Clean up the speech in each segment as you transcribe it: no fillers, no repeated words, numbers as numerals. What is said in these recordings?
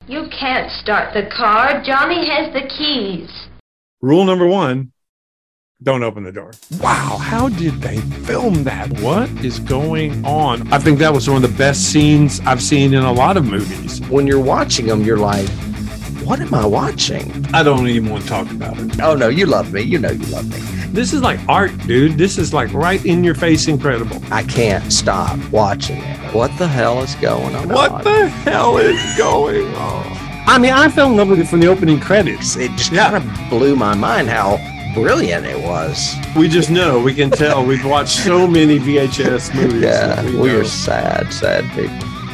You can't start the car. Johnny has the keys. Rule number 1, don't open the door. Wow, how did they film that? What is going on? I think that was one of the best scenes I've seen in a lot of movies. When you're watching them, you're like, what am I watching? I don't even want to talk about it. Oh, no, you love me. You know you love me. This is like art, dude. This is like right in your face incredible. I can't stop watching it. What the hell is going on? What the hell is going on? I mean, I fell in love with it from the opening credits. It just kind of blew my mind how brilliant it was. We just know, we can tell. We've watched so many VHS movies. Yeah, we are sad people.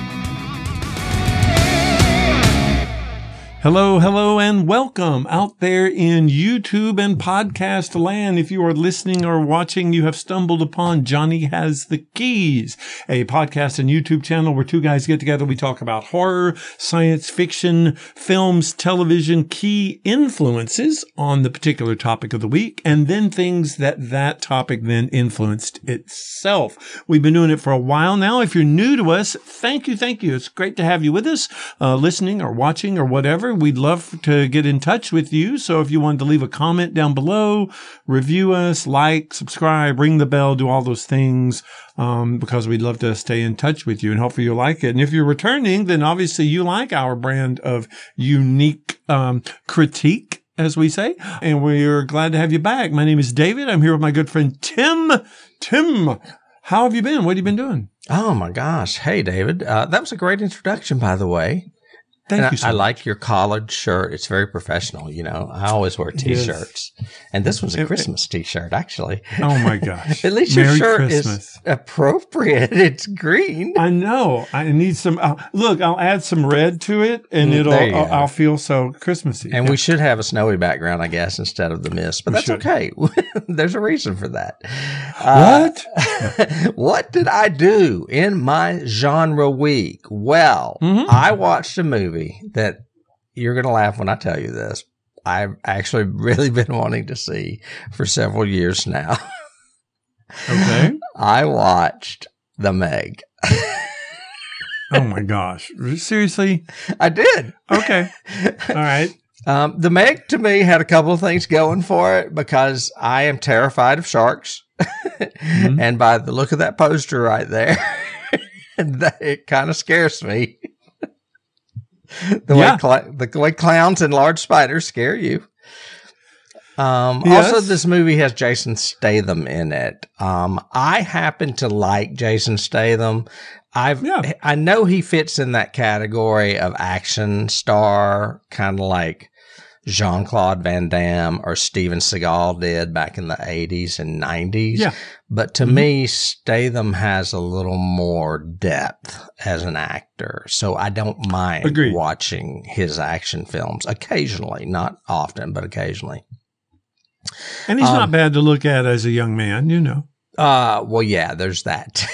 Hello, and welcome out there in YouTube and podcast land. If you are listening or watching, you have stumbled upon Johnny Has the Keys, a podcast and YouTube channel where two guys get together. We talk about horror, science fiction, films, television, key influences on the particular topic of the week, and then things that topic then influenced itself. We've been doing it for a while now. If you're new to us, thank you. It's great to have you with us, listening or watching or whatever. We'd love to get in touch with you. So if you wanted to leave a comment down below, review us, like, subscribe, ring the bell, do all those things, because we'd love to stay in touch with you and hopefully you'll like it. And if you're returning, then obviously you like our brand of unique, critique, as we say, and we're glad to have you back. My name is David. I'm here with my good friend, Tim. Tim, how have you been? What have you been doing? Oh my gosh. Hey, David. That was a great introduction, by the way. Thank you so much. I like your collared shirt. It's very professional. You know, I always wear T-shirts. Yes. And this was a Christmas T-shirt, actually. Oh, my gosh. At least your shirt is appropriate. It's green. I know. I need some. Look, I'll add some red to it, and I'll feel so Christmassy. And we should have a snowy background, I guess, instead of the mist. But that's okay. There's a reason for that. What? What did I do in my genre week? Well, I watched a movie that you're going to laugh when I tell you this. I've actually really been wanting to see for several years now. Okay. I watched The Meg. Oh my gosh. Seriously? I did. Okay. All right. The Meg to me had a couple of things going for it because I am terrified of sharks. And by the look of that poster right there, it kind of scares me. The way clowns and large spiders scare you. Also, this movie has Jason Statham in it. I happen to like Jason Statham. I know he fits in that category of action star, kind of like Jean-Claude Van Damme or Steven Seagal did back in the 80s and 90s. Yeah. But to me, Statham has a little more depth as an actor. So I don't mind watching his action films occasionally, not often, but occasionally. And he's not bad to look at as a young man, you know. Well, yeah, there's that.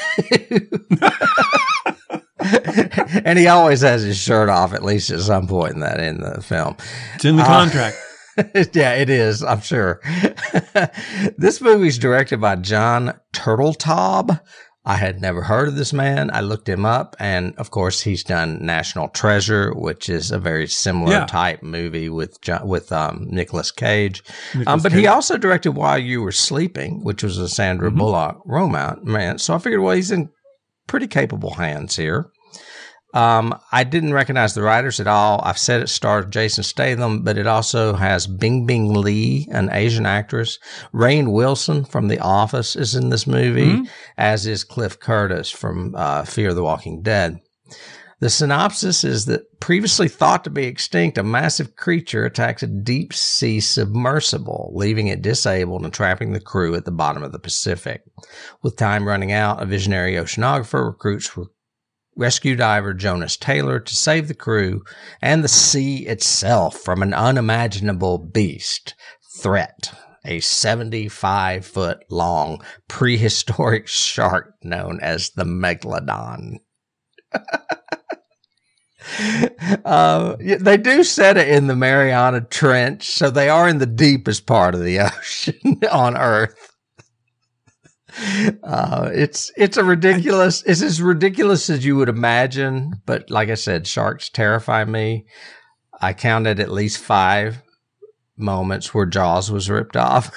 And he always has his shirt off, at least at some point in the film. It's in the contract. Yeah, it is, I'm sure. This movie's directed by Jon Turteltaub. I had never heard of this man. I looked him up, and of course, he's done National Treasure, which is a very similar type movie with Nicolas Cage. But he also directed While You Were Sleeping, which was a Sandra Bullock romance. So I figured, well, he's in pretty capable hands here. I didn't recognize the writers at all. I've said it stars Jason Statham, but it also has Bingbing Lee, an Asian actress. Rainn Wilson from The Office is in this movie, as is Cliff Curtis from Fear the Walking Dead. The synopsis is that previously thought to be extinct, a massive creature attacks a deep-sea submersible, leaving it disabled and trapping the crew at the bottom of the Pacific. With time running out, a visionary oceanographer recruits rescue diver Jonas Taylor to save the crew and the sea itself from an unimaginable beast threat, a 75-foot-long prehistoric shark known as the Megalodon. They do set it in the Mariana Trench, so they are in the deepest part of the ocean on Earth. It's as ridiculous as you would imagine. But like I said, sharks terrify me. I counted at least 5 moments where Jaws was ripped off.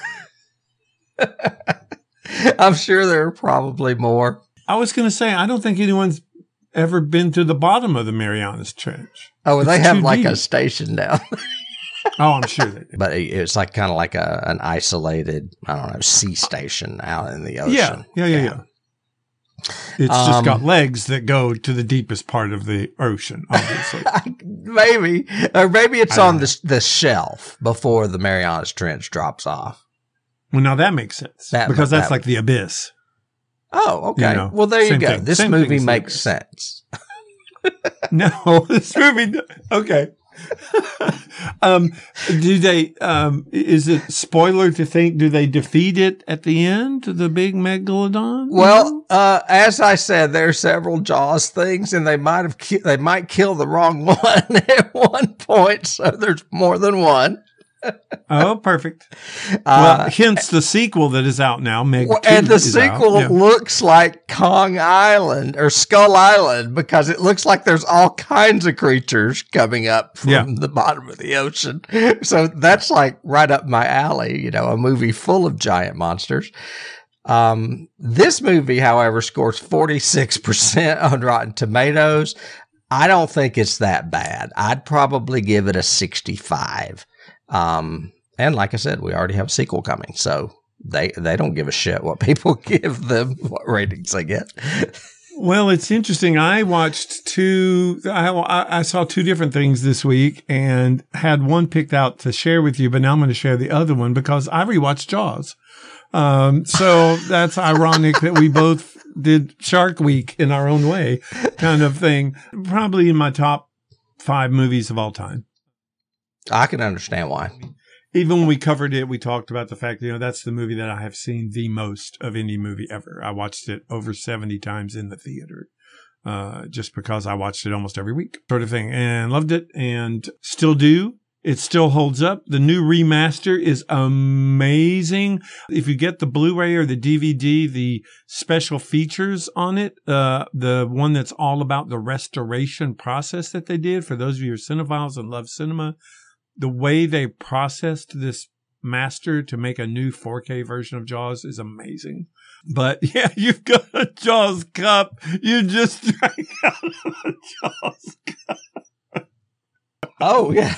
I'm sure there are probably more. I was going to say, I don't think anyone's ever been to the bottom of the Marianas Trench. Oh, they It's have too like deep. a station down. Oh, I'm sure they do. But it's like kind of like an isolated, I don't know, sea station out in the ocean. Yeah. It's just got legs that go to the deepest part of the ocean, obviously. Maybe. Or maybe it's on the shelf before the Marianas Trench drops off. Well, now that makes sense. Because that's like the abyss. Oh, okay. You know, well, there you same go. thing. This Same movie thing as makes the sense. No, this movie. Okay. Do they? Is it spoiler to think? Do they defeat it at the end? The big megalodon? Well, as I said, there are several Jaws things, and they might kill the wrong one at one point. So there's more than one. Oh, perfect. Well, hence the sequel that is out now. Meg 2 and the is sequel out. Yeah. looks like Kong Island or Skull Island because it looks like there's all kinds of creatures coming up from the bottom of the ocean. So that's like right up my alley, a movie full of giant monsters. This movie, however, scores 46% on Rotten Tomatoes. I don't think it's that bad. I'd probably give it a 65. And like I said, we already have a sequel coming, so they don't give a shit what people give them, what ratings they get. Well, it's interesting. I watched I saw 2 different things this week and had one picked out to share with you, but now I'm going to share the other one because I rewatched Jaws. So that's ironic that we both did Shark Week in our own way kind of thing. Probably in my top 5 movies of all time. I can understand why. Even when we covered it, we talked about the fact, that's the movie that I have seen the most of any movie ever. I watched it over 70 times in the theater, just because I watched it almost every week sort of thing and loved it and still do. It still holds up. The new remaster is amazing. If you get the Blu-ray or the DVD, the special features on it, the one that's all about the restoration process that they did, for those of you who are cinephiles and love cinema, the way they processed this master to make a new 4K version of Jaws is amazing. But yeah, you've got a Jaws cup. You just drank out of a Jaws cup. Oh, yeah.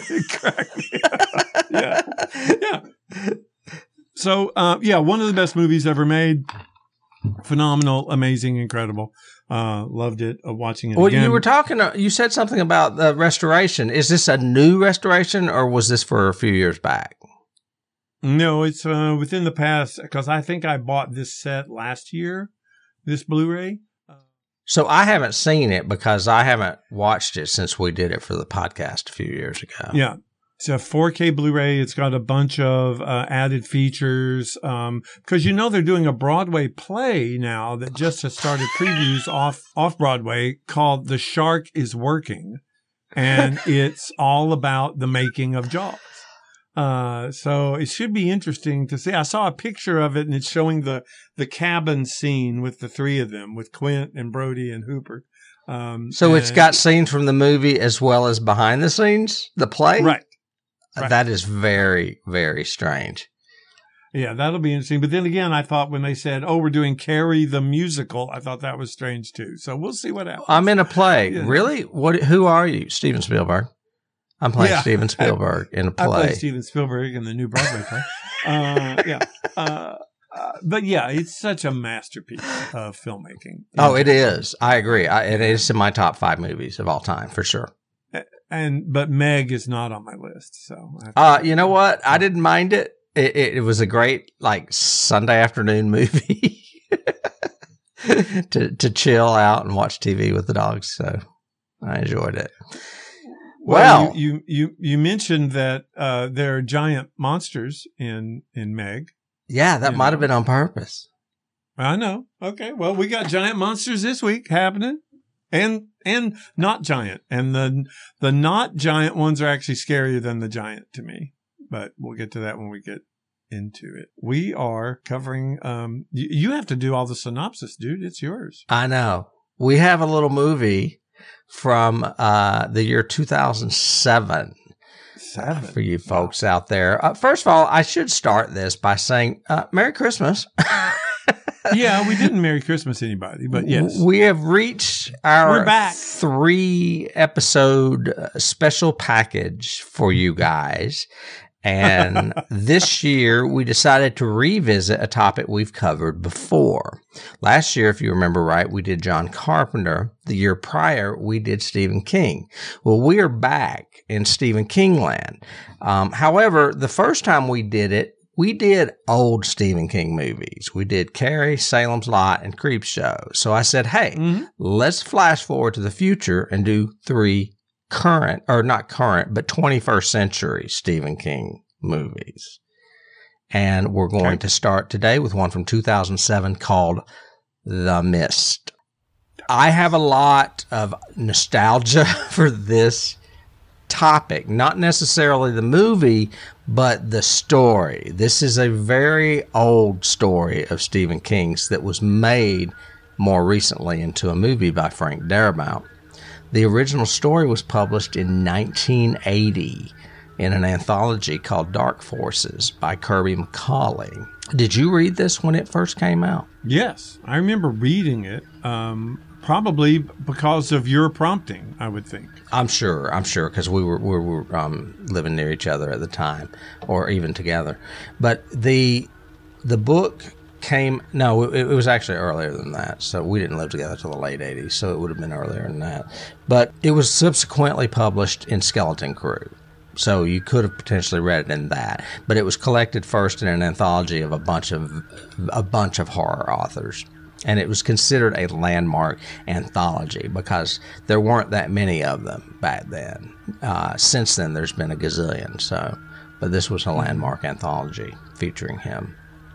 Yeah. So, one of the best movies ever made. Phenomenal, amazing, incredible. Loved it. Watching it again. You said something about the restoration. Is this a new restoration or was this for a few years back? No, it's within the past, because I think I bought this set last year, this Blu-ray. So I haven't seen it because I haven't watched it since we did it for the podcast a few years ago. Yeah. It's a 4K Blu-ray. It's got a bunch of added features because they're doing a Broadway play now that just has started previews off Broadway called The Shark is Working, and it's all about the making of Jaws. So it should be interesting to see. I saw a picture of it, and it's showing the cabin scene with the 3 of them, with Quint and Brody and Hooper. So it's got scenes from the movie as well as behind the scenes, the play? Right. That is very, very strange. Yeah, that'll be interesting. But then again, I thought when they said, we're doing Carrie the musical, I thought that was strange too. So we'll see what happens. I'm in a play. Yeah. Really? Who are you? Steven Spielberg. I'm playing Steven Spielberg in a play. I play Steven Spielberg in the new Broadway play. But yeah, it's such a masterpiece of filmmaking. Oh, it is. I agree. It is in my top 5 movies of all time, for sure. But Meg is not on my list. So, you know what? I didn't mind it. It was a great Sunday afternoon movie to chill out and watch TV with the dogs. So I enjoyed it. Well, you mentioned that there are giant monsters in Meg. Yeah, that might have been on purpose. I know. Okay, well, we got giant monsters this week happening. And not giant. And the not giant ones are actually scarier than the giant to me. But we'll get to that when we get into it. We are covering, you have to do all the synopsis, dude. It's yours. I know. We have a little movie from the year 2007 for you folks out there. First of all, I should start this by saying Merry Christmas. Yeah, we didn't Merry Christmas anybody, but yes. We have reached our 3-episode special package for you guys. And this year, we decided to revisit a topic we've covered before. Last year, if you remember right, we did John Carpenter. The year prior, we did Stephen King. Well, we are back in Stephen King land. However, the first time we did it, we did old Stephen King movies. We did Carrie, Salem's Lot, and Creepshow. So I said, hey, let's flash forward to the future and do 3 current, or not current, but 21st century Stephen King movies. And we're going to start today with one from 2007 called The Mist. I have a lot of nostalgia for this topic, not necessarily the movie, but the story. This is a very old story of Stephen King's that was made more recently into a movie by Frank Darabont. The original story was published in 1980 in an anthology called Dark Forces by Kirby McCauley. Did you read this when it first came out? Yes, I remember reading it, probably because of your prompting, I would think. I'm sure, because we were living near each other at the time, or even together. But the book it was actually earlier than that. So we didn't live together till the late 80s, so it would have been earlier than that. But it was subsequently published in Skeleton Crew. So you could have potentially read it in that. But it was collected first in an anthology of a bunch of horror authors. And it was considered a landmark anthology because there weren't that many of them back then. Since then, there's been a gazillion. But this was a landmark anthology featuring him.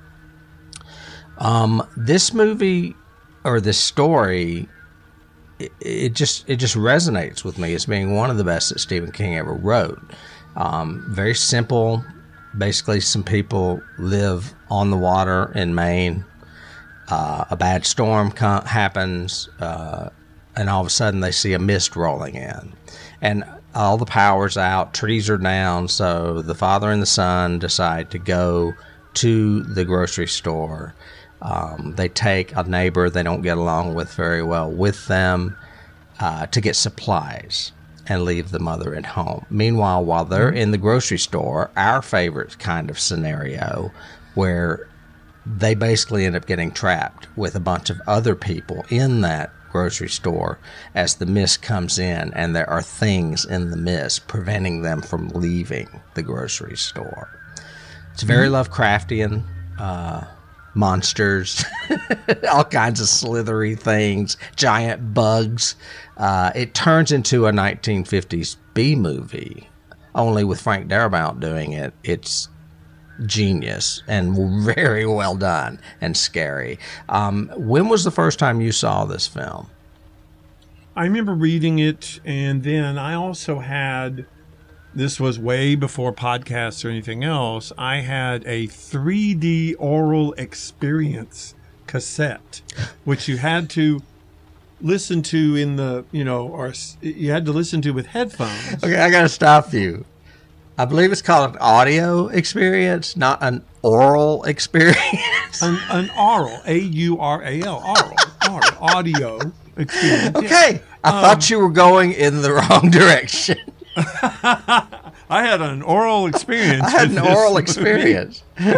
This movie, or this story, it just resonates with me as being one of the best that Stephen King ever wrote. Very simple. Basically, some people live on the water in Maine. A bad storm happens, and all of a sudden they see a mist rolling in. And all the power's out, trees are down, so the father and the son decide to go to the grocery store. They take a neighbor they don't get along with very well with them to get supplies and leave the mother at home. Meanwhile, while they're in the grocery store, our favorite kind of scenario where they basically end up getting trapped with a bunch of other people in that grocery store as the mist comes in, and there are things in the mist preventing them from leaving the grocery store. It's very Lovecraftian. Monsters, all kinds of slithery things, giant bugs. It turns into a 1950s B movie, only with Frank Darabont doing it. It's genius and very well done and scary. When was the first time you saw this film? I remember reading it, and then I also had... This was way before podcasts or anything else. I had a 3D oral experience cassette, which you had to listen to or you had to listen to with headphones. Okay, I got to stop you. I believe it's called an audio experience, not an oral experience. An oral, A-U-R-A-L, oral, audio experience. Okay, yeah. I thought you were going in the wrong direction. I had an oral experience. I had an oral experience.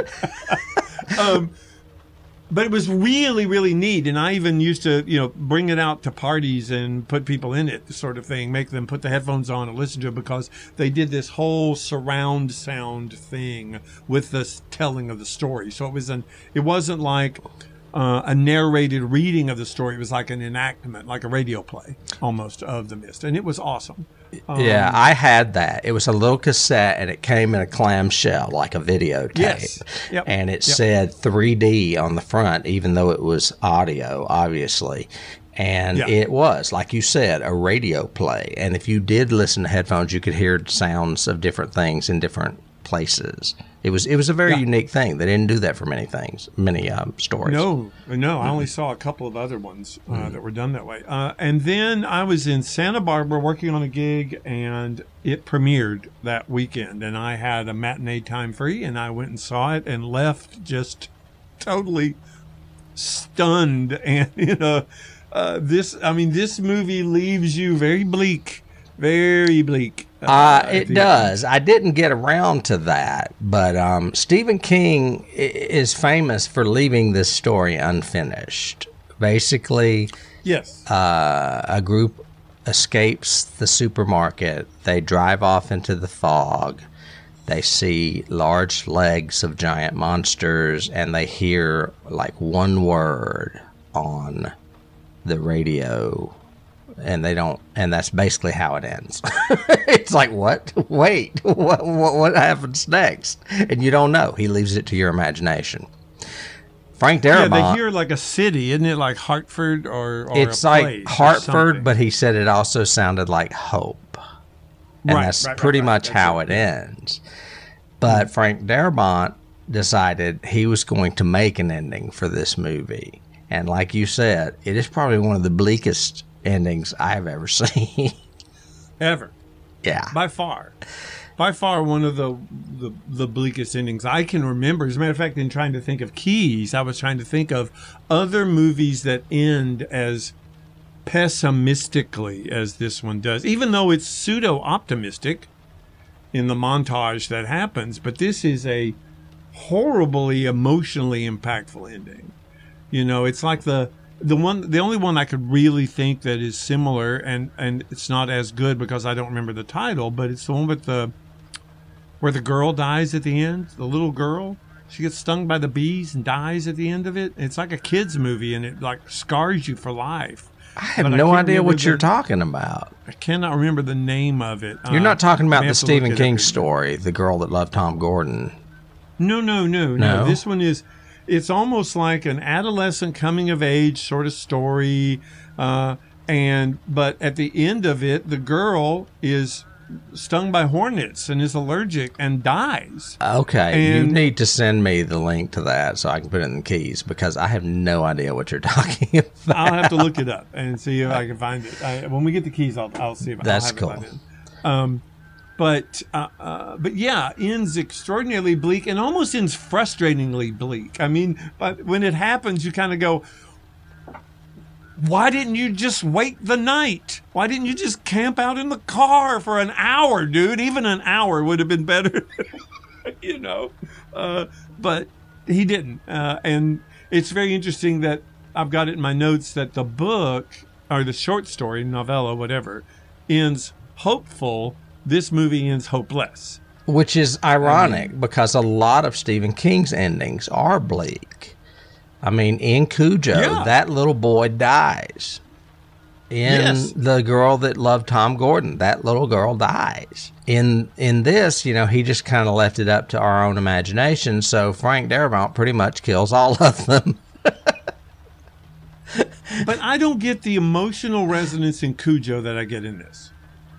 But it was really, really neat. And I even used to, bring it out to parties and put people in it, sort of thing, make them put the headphones on and listen to it, because they did this whole surround sound thing with the telling of the story. So it wasn't like a narrated reading of the story. It was like an enactment, like a radio play almost of The Mist. And it was awesome. Yeah, I had that. It was a little cassette, and it came in a clamshell, like a videotape. Yes. Yep. And it said 3D on the front, even though it was audio, obviously. And it was, like you said, a radio play. And if you did listen to headphones, you could hear sounds of different things in different places. It was a very Yeah. unique thing. They didn't do that for many things, many stories. No, I only saw a couple of other ones that were done that way. And then I was in Santa Barbara working on a gig, and it premiered that weekend. And I had a matinee time free, and I went and saw it and left just totally stunned. And this movie leaves you very bleak, very bleak. It does. I didn't get around to that, but Stephen King is famous for leaving this story unfinished. Basically, Yes. a group escapes the supermarket. They drive off into the fog. They see large legs of giant monsters, and they hear like one word on the radio. And they don't, and that's basically how it ends. It's like, what? Wait, what happens next? And you don't know. He leaves it to your imagination. Frank Darabont. Yeah, they hear like a city, isn't it? Like Hartford or it's a like place or Hartford, something. but he said it also sounded like Hope. And that's pretty much how it ends. But Frank Darabont decided he was going to make an ending for this movie. And like you said, it is probably one of the bleakest endings I've ever seen. Ever. Yeah. By far one of the bleakest endings I can remember. As a matter of fact, in trying to think of Keys, I was trying to think of other movies that end as pessimistically as this one does, even though it's pseudo-optimistic in the montage that happens. But this is a horribly emotionally impactful ending. You know, it's like the only one I could really think that is similar, and it's not as good because I don't remember the title, but it's the one with where the girl dies at the end, the little girl. She gets stung by the bees and dies at the end of it. It's like a kid's movie, and it like scars you for life. I have But I no can't idea remember what you're talking about. I cannot remember the name of it. You're not talking about may the have to look Stephen it up King here. story, The Girl That Loved Tom Gordon. No. No? This one is, it's almost like an adolescent coming of age sort of story. But at the end of it, the girl is stung by hornets and is allergic and dies. Okay, you And- need to send me the link to that so I can put it in the keys, because I have no idea what you're talking about. I'll have to look it up and see if I can find it. When we get the keys, I'll see if That's I'll have cool. it by then. But yeah, ends extraordinarily bleak and almost ends frustratingly bleak. I mean, but when it happens, you kind of go, why didn't you just wait the night? Why didn't you just camp out in the car for an hour, dude? Even an hour would have been better, you know. But he didn't. And it's very interesting that I've got it in my notes that the book, or the short story, novella, whatever, ends hopeful. This movie ends hopeless. Which is ironic, because a lot of Stephen King's endings are bleak. I mean, in Cujo, Yeah. that little boy dies. In Yes. The Girl That Loved Tom Gordon, that little girl dies. In this, you know, he just kind of left it up to our own imagination, so Frank Darabont pretty much kills all of them. But I don't get the emotional resonance in Cujo that I get in this.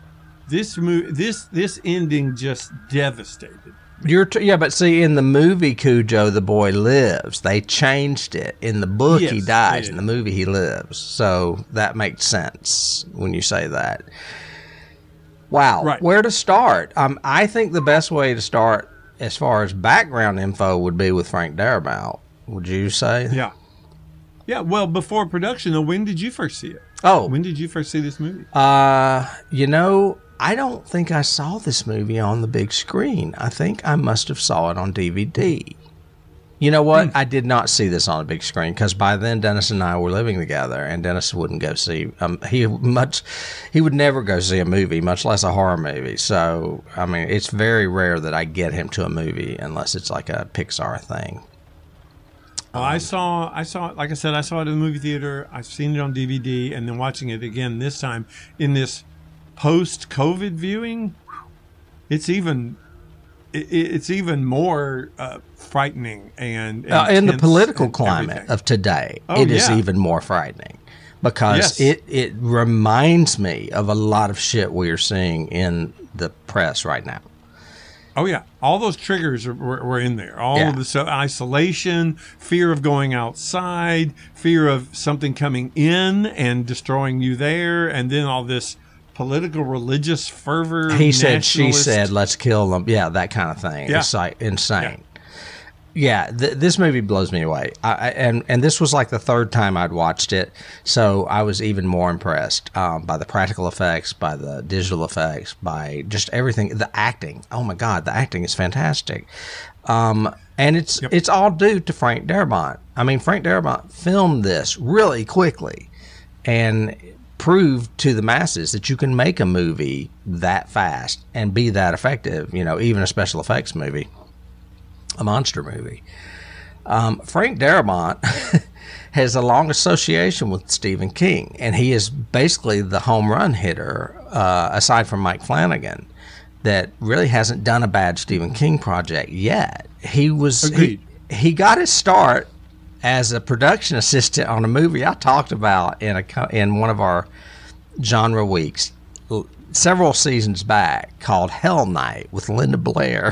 This ending just devastated. But see, in the movie Cujo, the boy lives. They changed it. In the book, he Yes, dies. they In did. the movie, he lives. So that makes sense when you say that. Wow. Right. Where to start? I think the best way to start, as far as background info, would be with Frank Darabont. Would you say? Yeah. Yeah, well, before production, though, when did you first see it? Oh, When did you first see this movie? you know, I don't think I saw this movie on the big screen. I think I must have saw it on DVD. You know what? I did not see this on a big screen, because by then Dennis and I were living together, and Dennis wouldn't go see. He would never go see a movie, much less a horror movie. So I mean, it's very rare that I get him to a movie unless it's like a Pixar thing. Well, I saw it, like I said, I saw it in the movie theater. I've seen it on DVD, and then watching it again this time in this post-COVID viewing. It's even more frightening and In the intense political and climate everything. of today, Oh, it is yeah. even more frightening, because Yes. it reminds me of a lot of shit we are seeing in the press right now. Oh, yeah. All those triggers were in there. All Yeah. of the isolation, fear of going outside, fear of something coming in and destroying you there, and then all this political, religious fervor. He said, she nationalist- said, let's kill them. Yeah, that kind of thing. Yeah. It's like insane. Yeah, this movie blows me away. And this was like the third time I'd watched it, so I was even more impressed by the practical effects, by the digital effects, by just everything. The acting. Oh my God, the acting is fantastic. And it's all due to Frank Darabont. I mean, Frank Darabont filmed this really quickly and proved to the masses that you can make a movie that fast and be that effective, even a special effects movie. A monster movie. Frank Darabont has a long association with Stephen King, and he is basically the home run hitter, aside from Mike Flanagan, that really hasn't done a bad Stephen King project yet. He got his start as a production assistant on a movie I talked about in one of our genre weeks several seasons back called Hell Night with Linda Blair.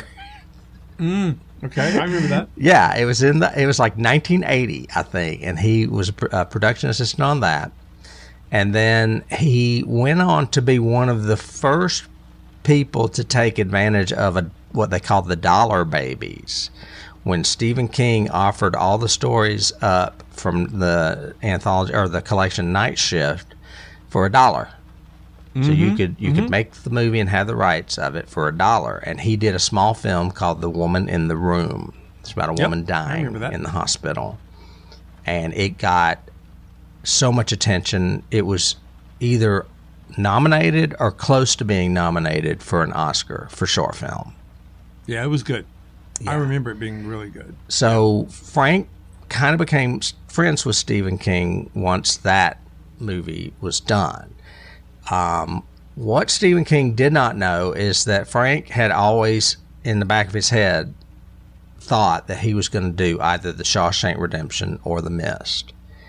Okay, I remember that. Yeah, it was like 1980, I think, and he was a production assistant on that. And then he went on to be one of the first people to take advantage of what they called the dollar babies, when Stephen King offered all the stories up from the anthology or the collection Night Shift for $1. So you could make the movie and have the rights of it for $1. And he did a small film called The Woman in the Room. It's about a woman dying in the hospital. And it got so much attention. It was either nominated or close to being nominated for an Oscar for short film. Yeah, it was good. Yeah. I remember it being really good. So Frank kind of became friends with Stephen King once that movie was done. What Stephen King did not know is that Frank had always, in the back of his head, thought that he was going to do either The Shawshank Redemption or The Mist.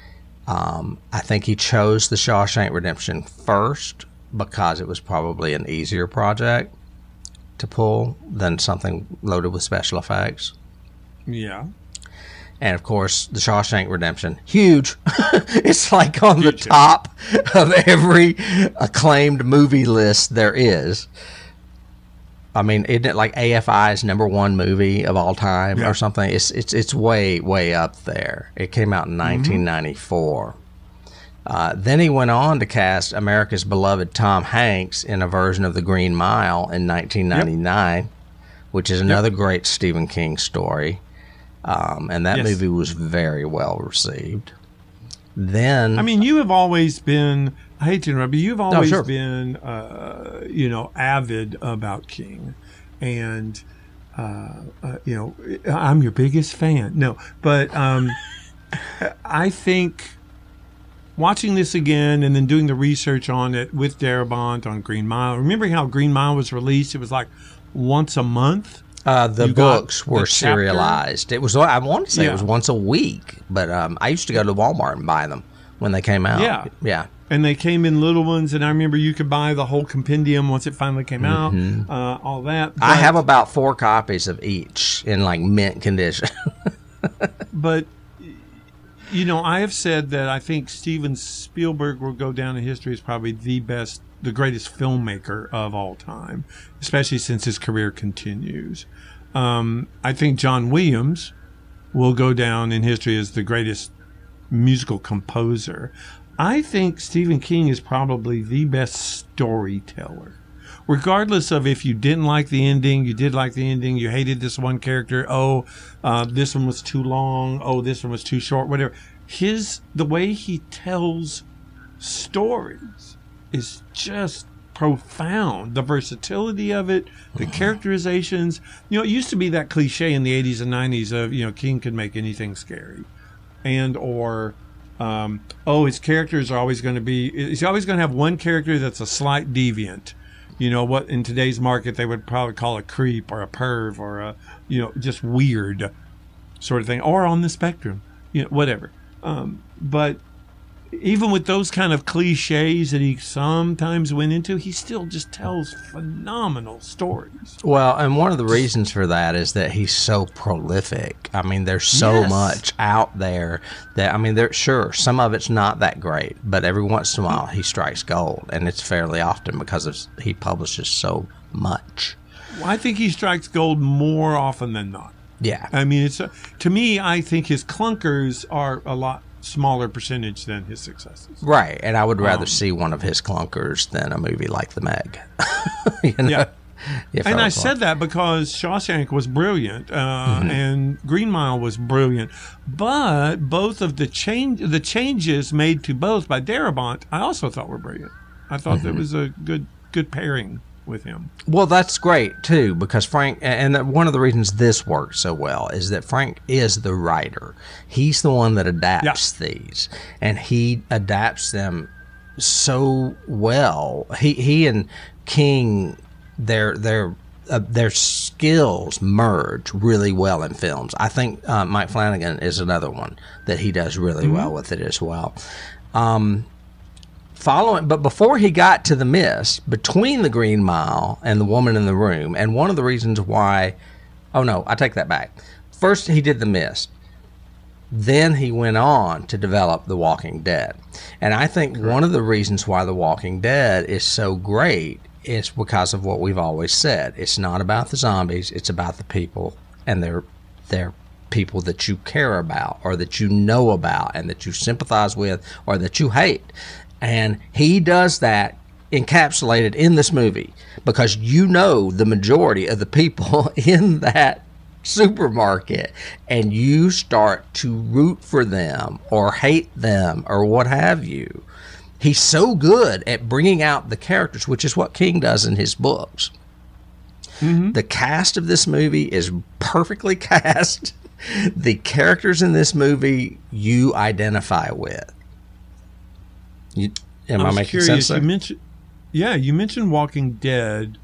I think he chose The Shawshank Redemption first because it was probably an easier project to pull than something loaded with special effects. Yeah. And of course, The Shawshank Redemption, huge. It's like on the top of every acclaimed movie list there is. I mean, isn't it like AFI's #1 movie of all time or something? It's way up there. It came out in 1994. Then he went on to cast America's beloved Tom Hanks in a version of The Green Mile in 1999, which is another great Stephen King story. And that movie was very well received. Then, I mean, you have always been, I hate to interrupt, but you've always been, avid about King. And, I'm your biggest fan. No, but I think watching this again and then doing the research on it with Darabont on Green Mile, remembering how Green Mile was released, it was like once a month. The books were serialized. It was, I want to say it was once a week, but I used to go to Walmart and buy them when they came out. Yeah. And they came in little ones, and I remember you could buy the whole compendium once it finally came out, all that. But, I have about 4 copies of each in like mint condition. But, I have said that I think Steven Spielberg will go down in history as probably the greatest filmmaker of all time, especially since his career continues. I think John Williams will go down in history as the greatest musical composer. I think Stephen King is probably the best storyteller. Regardless of if you didn't like the ending, you did like the ending, you hated this one character, this one was too long, this one was too short, whatever. The way he tells stories is just profound. The versatility of it, the characterizations. It used to be that cliche in the 80s and 90s of, King could make anything scary. His characters are always going to be, he's always going to have one character that's a slight deviant. What in today's market they would probably call a creep or a perv or a, just weird sort of thing, or on the spectrum, whatever. But even with those kind of cliches that he sometimes went into, he still just tells phenomenal stories. Well, and one of the reasons for that is that he's so prolific. I mean, there's so much out there that, I mean, sure, some of it's not that great, but every once in a while he strikes gold, and it's fairly often because he publishes so much. Well, I think he strikes gold more often than not. Yeah. I mean, to me, I think his clunkers are a lot smaller percentage than his successes. Right, and I would rather see one of his clunkers than a movie like The Meg. You know? Yeah. And I said that because Shawshank was brilliant, and Green Mile was brilliant, but both of the changes made to both by Darabont, I also thought were brilliant. I thought that was a good pairing with him. Well, that's great too, because Frank, and one of the reasons this works so well is that Frank is the writer. He's the one that adapts these, and he adapts them so well. He and King, their skills merge really well in films. I think Mike Flanagan is another one that he does really well with it as well. But before he got to The Mist, between The Green Mile and The Woman in the Room, and one of the reasons why, oh no, I take that back. First he did The Mist. Then he went on to develop The Walking Dead. And I think one of the reasons why The Walking Dead is so great is because of what we've always said. It's not about the zombies, it's about the people, and they're people that you care about, or that you know about, and that you sympathize with, or that you hate. And he does that encapsulated in this movie, because you know the majority of the people in that supermarket, and you start to root for them or hate them or what have you. He's so good at bringing out the characters, which is what King does in his books. The cast of this movie is perfectly cast. The characters in this movie you identify with. Am I making sense there? You mentioned Walking Dead.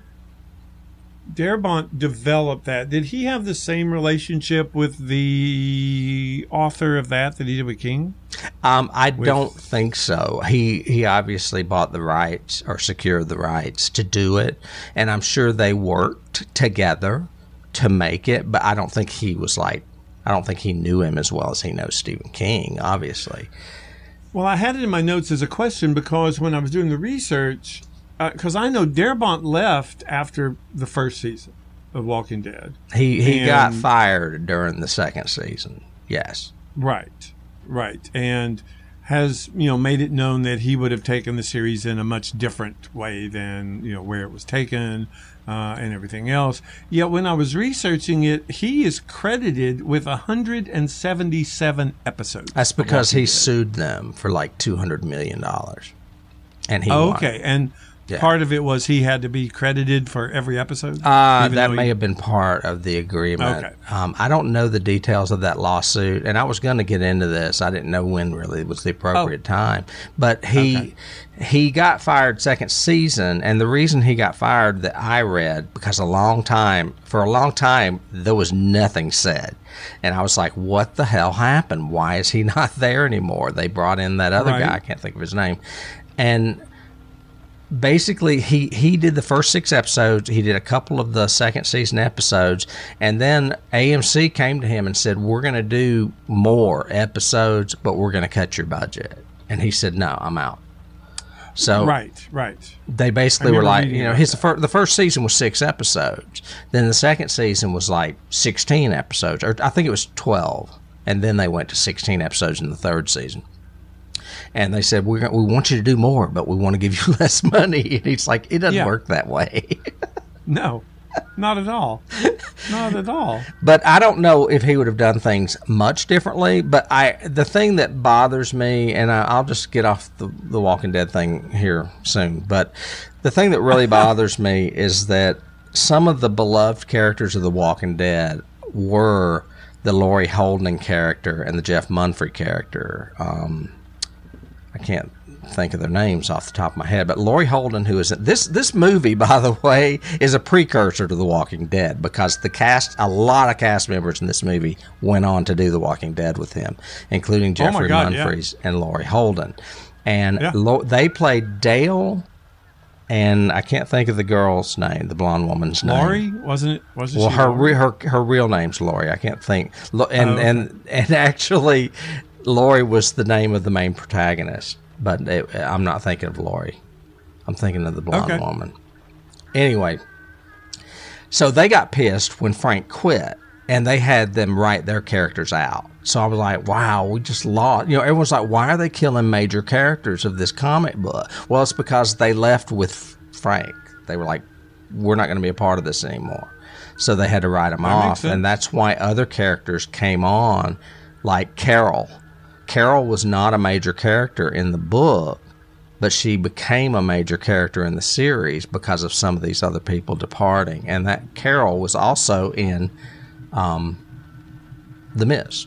Darabont developed that. Did he have the same relationship with the author of that he did with King? I don't think so. He obviously bought the rights, or secured the rights to do it, and I'm sure they worked together to make it, but I don't think he knew him as well as he knows Stephen King, obviously. Well, I had it in my notes as a question because when I was doing the research, because I know Darabont left after the first season of Walking Dead. He got fired during the second season. Yes. Right. And has, made it known that he would have taken the series in a much different way than, where it was taken and everything else. Yet when I was researching it, he is credited with 177 episodes. That's because he sued them for like $200 million. And he won. Okay. And part of it was he had to be credited for every episode? That may have been part of the agreement. Okay. I don't know the details of that lawsuit, and I was going to get into this. I didn't know when really was the appropriate time. But he got fired second season, and the reason he got fired that I read, because for a long time, there was nothing said. And I was like, what the hell happened? Why is he not there anymore? They brought in that other guy. I can't think of his name. And basically, he did the first 6 episodes. He did a couple of the second season episodes. And then AMC came to him and said, we're going to do more episodes, but we're going to cut your budget. And he said, no, I'm out. So right. They basically were like, the first season was 6 episodes. Then the second season was like 16 episodes, or I think it was 12. And then they went to 16 episodes in the third season. And they said, we want you to do more, but we want to give you less money. And he's like, it doesn't work that way. No, not at all. Not at all. But I don't know if he would have done things much differently. But the thing that bothers me, and I'll just get off the Walking Dead thing here soon, but the thing that really bothers me is that some of the beloved characters of The Walking Dead were the Laurie Holden character and the Jeff Munfrey character. I can't think of their names off the top of my head. But Laurie Holden, who is this movie, by the way, is a precursor to The Walking Dead, because a lot of cast members in this movie went on to do The Walking Dead with him, including Jeffrey Humphreys and Laurie Holden. And they played Dale, and I can't think of the girl's name, the blonde woman's name. Laurie, wasn't it? Well, her real name's Laurie. I can't think. And actually, Laurie was the name of the main protagonist, but I'm not thinking of Laurie. I'm thinking of the blonde woman. Anyway, so they got pissed when Frank quit, and they had them write their characters out. So I was like, wow, we just lost. You know, everyone's like, why are they killing major characters of this comic book? Well, it's because they left with Frank. They were like, we're not going to be a part of this anymore. So they had to write them off. And that's why other characters came on, like Carol. Carol was not a major character in the book, but she became a major character in the series because of some of these other people departing. And that Carol was also in The Mist.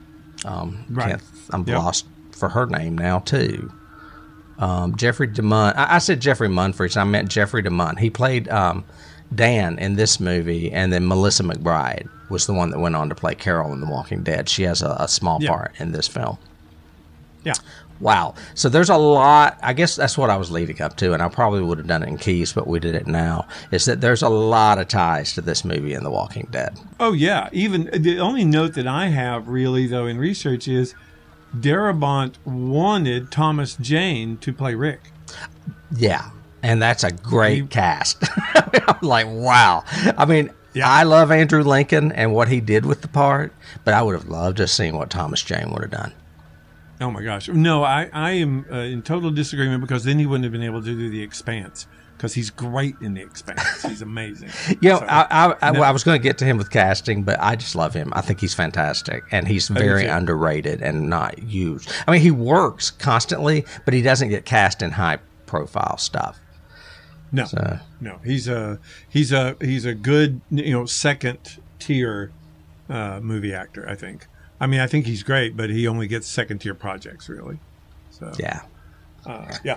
I'm lost for her name now too. Jeffrey DeMunn. I said Jeffrey Humphreys. I meant Jeffrey DeMunn. He played Dan in this movie, and then Melissa McBride was the one that went on to play Carol in The Walking Dead. She has a small part in this film. Yeah. Wow. So there's a lot. I guess that's what I was leading up to, and I probably would have done it in Keys, but we did it now, is that there's a lot of ties to this movie and The Walking Dead. Oh, yeah. Even the only note that I have really, though, in research is Darabont wanted Thomas Jane to play Rick. Yeah. And that's a great cast. I'm like, wow. I mean, I love Andrew Lincoln and what he did with the part, but I would have loved to have seen what Thomas Jane would have done. Oh, my gosh. No, I am in total disagreement, because then he wouldn't have been able to do The Expanse, because he's great in The Expanse. He's amazing. I was going to get to him with casting, but I just love him. I think he's fantastic, and he's very underrated and not used. I mean, he works constantly, but he doesn't get cast in high-profile stuff. No, no, he's a good, second tier movie actor, I think. I mean, I think he's great, but he only gets second tier projects, really. So yeah. Okay,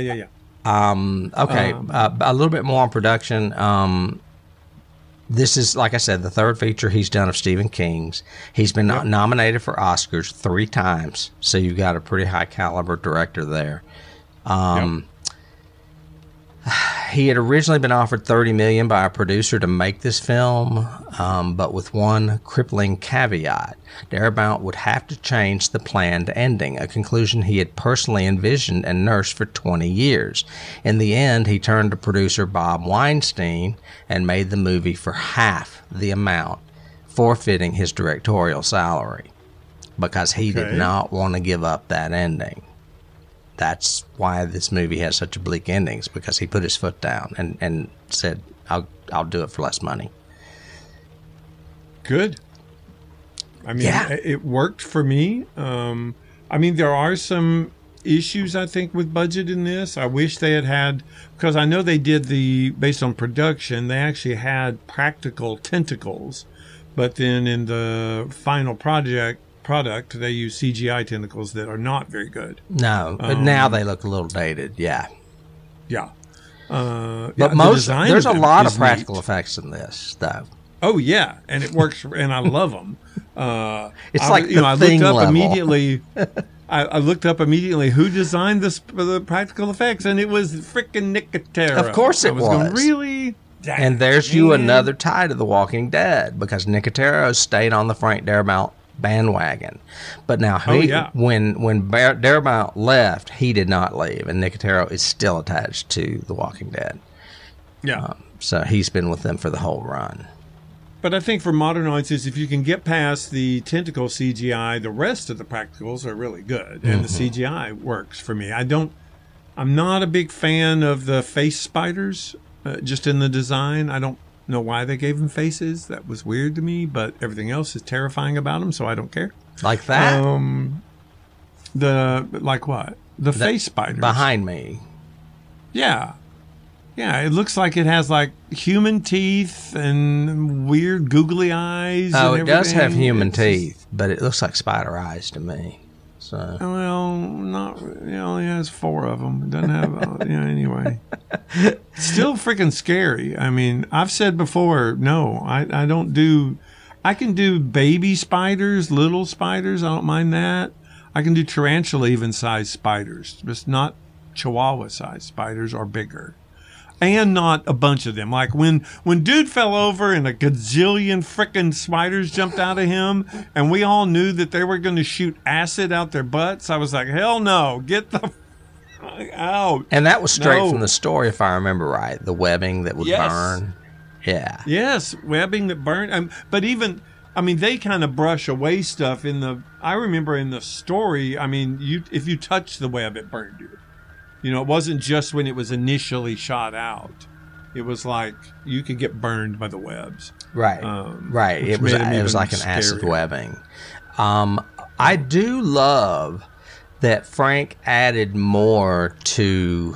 a little bit more on production. This is, like I said, the third feature he's done of Stephen King's. He's been nominated for Oscars 3 times, so you've got a pretty high caliber director there. He had originally been offered $30 million by a producer to make this film, but with one crippling caveat. Darabont would have to change the planned ending, a conclusion he had personally envisioned and nursed for 20 years. In the end, he turned to producer Bob Weinstein and made the movie for half the amount, forfeiting his directorial salary, because he did not want to give up that ending. That's why this movie has such a bleak endings, because he put his foot down and said, I'll do it for less money. Good. I mean, it worked for me. I mean, there are some issues, I think, with budget in this. I wish they had, because I know they did based on production, they actually had practical tentacles, but then in the final product, they use CGI tentacles that are not very good. No, but now they look a little dated. Yeah. But there's a lot of practical effects in this, though. Oh yeah, and it works, and I love them. It's like I looked up immediately. I looked up immediately who designed the practical effects, and it was frickin' Nicotero. Of course it was. Going, really? And there's you another tie to The Walking Dead, because Nicotero stayed on the Frank Darabont bandwagon. But now when Darabont left, he did not leave, and Nicotero is still attached to The Walking Dead. So he's been with them for the whole run. But I think for modern audiences, if you can get past the tentacle CGI, the rest of the practicals are really good, and the CGI works for me. I'm not a big fan of the face spiders, just in the design. I don't know why they gave them faces. That was weird to me, but everything else is terrifying about them, so I don't care. Like that? Like what? The face spiders. Behind me. Yeah. Yeah, it looks like it has like human teeth and weird googly eyes. Oh, it does have human teeth, but it looks like spider eyes to me. So So Well, not. He only has 4 of them. It doesn't have. Anyway, still freaking scary. I mean, I've said before. No, I don't do. I can do baby spiders, little spiders. I don't mind that. I can do tarantula even size spiders, just not chihuahua size spiders or bigger. And not a bunch of them. Like when dude fell over and a gazillion frickin' spiders jumped out of him, and we all knew that they were going to shoot acid out their butts. I was like, hell no, get the fuck out. And that was straight from the story, if I remember right. The webbing that would burn. Yeah. Yes, webbing that burned. But even, I mean, they kind of brush away stuff I remember in the story, I mean, if you touch the web, it burned you. It wasn't just when it was initially shot out. It was like you could get burned by the webs. Right. Right. It was like an acid webbing. I do love that Frank added more to.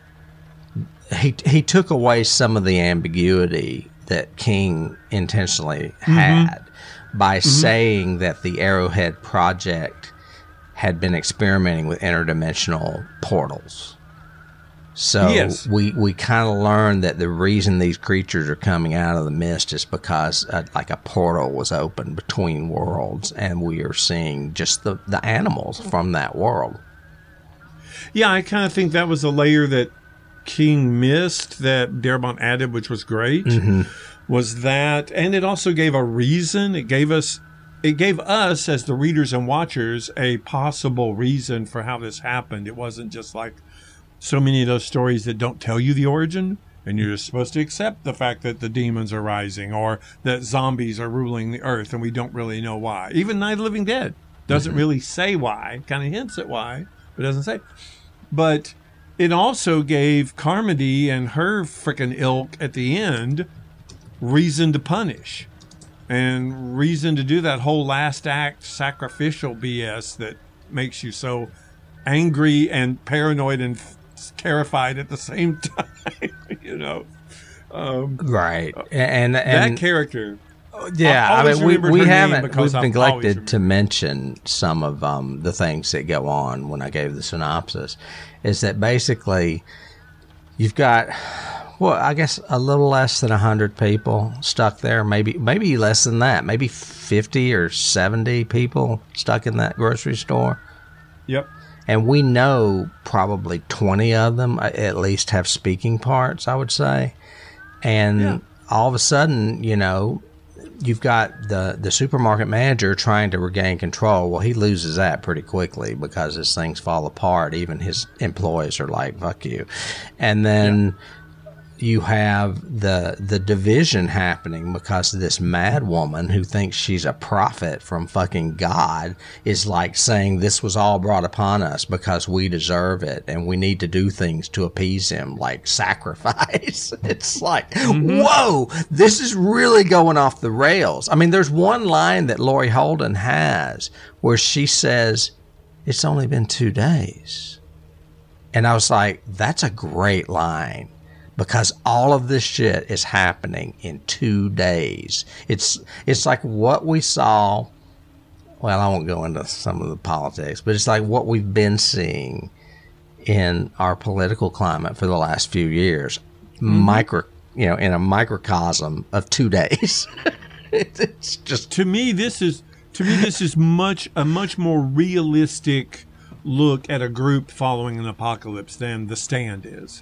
He took away some of the ambiguity that King intentionally had by saying that the Arrowhead Project had been experimenting with interdimensional portals. So we kind of learned that the reason these creatures are coming out of the mist is because like a portal was opened between worlds, and we are seeing just the animals from that world. Yeah, I kind of think that was a layer that King missed that Darabont added, which was great. Was that, and it also gave a reason. It gave us as the readers and watchers a possible reason for how this happened. It wasn't just like so many of those stories that don't tell you the origin, and you're just supposed to accept the fact that the demons are rising or that zombies are ruling the earth, and we don't really know why. Even Night of the Living Dead doesn't really say why, kind of hints at why, but doesn't say. But it also gave Carmody and her frickin' ilk at the end reason to punish and reason to do that whole last act sacrificial BS that makes you so angry and paranoid and terrified at the same time. Right. And that character. Yeah, I mean, we've neglected to mention some of the things that go on when I gave the synopsis. Is that basically you've got, I guess a little less than 100 people stuck there, maybe less than that, maybe 50 or 70 people stuck in that grocery store. Yep. And we know probably 20 of them at least have speaking parts, I would say. And all of a sudden, you've got the supermarket manager trying to regain control. Well, he loses that pretty quickly because as things fall apart, even his employees are like, fuck you. And then you have the division happening because this mad woman who thinks she's a prophet from fucking God is like saying this was all brought upon us because we deserve it and we need to do things to appease him, like sacrifice. It's like, whoa, this is really going off the rails. I mean, there's one line that Laurie Holden has where she says, it's only been 2 days. And I was like, that's a great line. Because all of this shit is happening in 2 days. It's like what we saw. Well, I won't go into some of the politics, but it's like what we've been seeing in our political climate for the last few years. In a microcosm of 2 days. It's just to me this is a much more realistic look at a group following an apocalypse than The Stand is.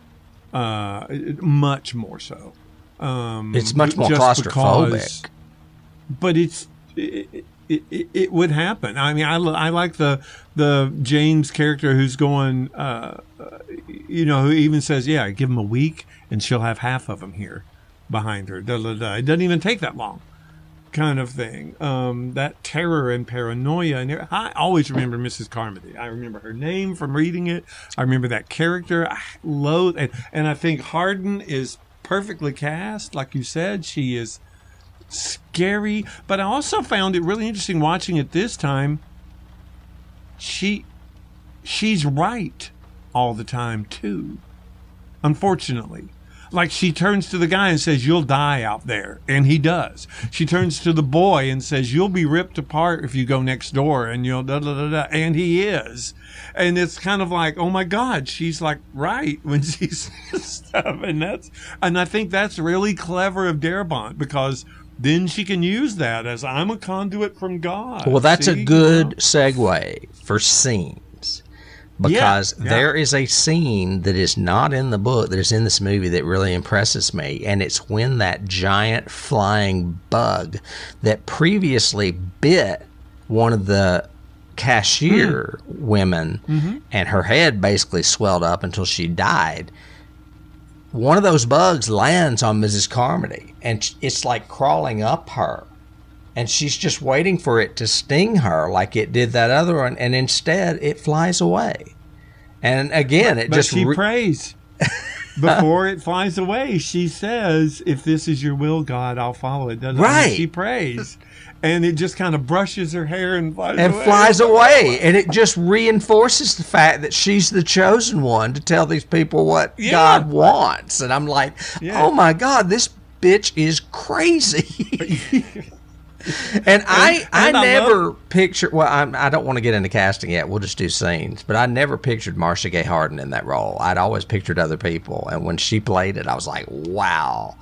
Much more so. It's much more claustrophobic. But it would happen. I mean, I like the James character who's going, who even says, yeah, give him a week and she'll have half of them here behind her. It doesn't even take that long. Kind of thing. That terror and paranoia. And I always remember Mrs. Carmody. I remember her name from reading it. I remember that character. I loathe and I think Hardin is perfectly cast. Like you said, she is scary. But I also found it really interesting watching it this time. She's right all the time too. Unfortunately. Like she turns to the guy and says, "You'll die out there," and he does. She turns to the boy and says, "You'll be ripped apart if you go next door," and you'll da da da da, and he is. And it's kind of like, oh my God, she's like right when she says stuff, and I think that's really clever of Darabont, because then she can use that as, I'm a conduit from God. Well, that's See? a good segue for scenes, because Yeah. there is a scene that is not in the book that is in this movie that really impresses me, and it's when that giant flying bug that previously bit one of the cashier women, and her head basically swelled up until she died. One of those bugs lands on Mrs. Carmody, and it's like crawling up her, and she's just waiting for it to sting her like it did that other one, and instead it flies away. And again, she prays. Before it flies away, she says, "If this is your will, God, I'll follow it." Right. And she prays. And it just kind of brushes her hair and flies away. And it just reinforces the fact that she's the chosen one to tell these people what God wants. And I'm like, oh my God, this bitch is crazy. And I never pictured, well, I don't want to get into casting yet. We'll just do scenes. But I never pictured Marcia Gay Harden in that role. I'd always pictured other people. And when she played it, I was like, wow.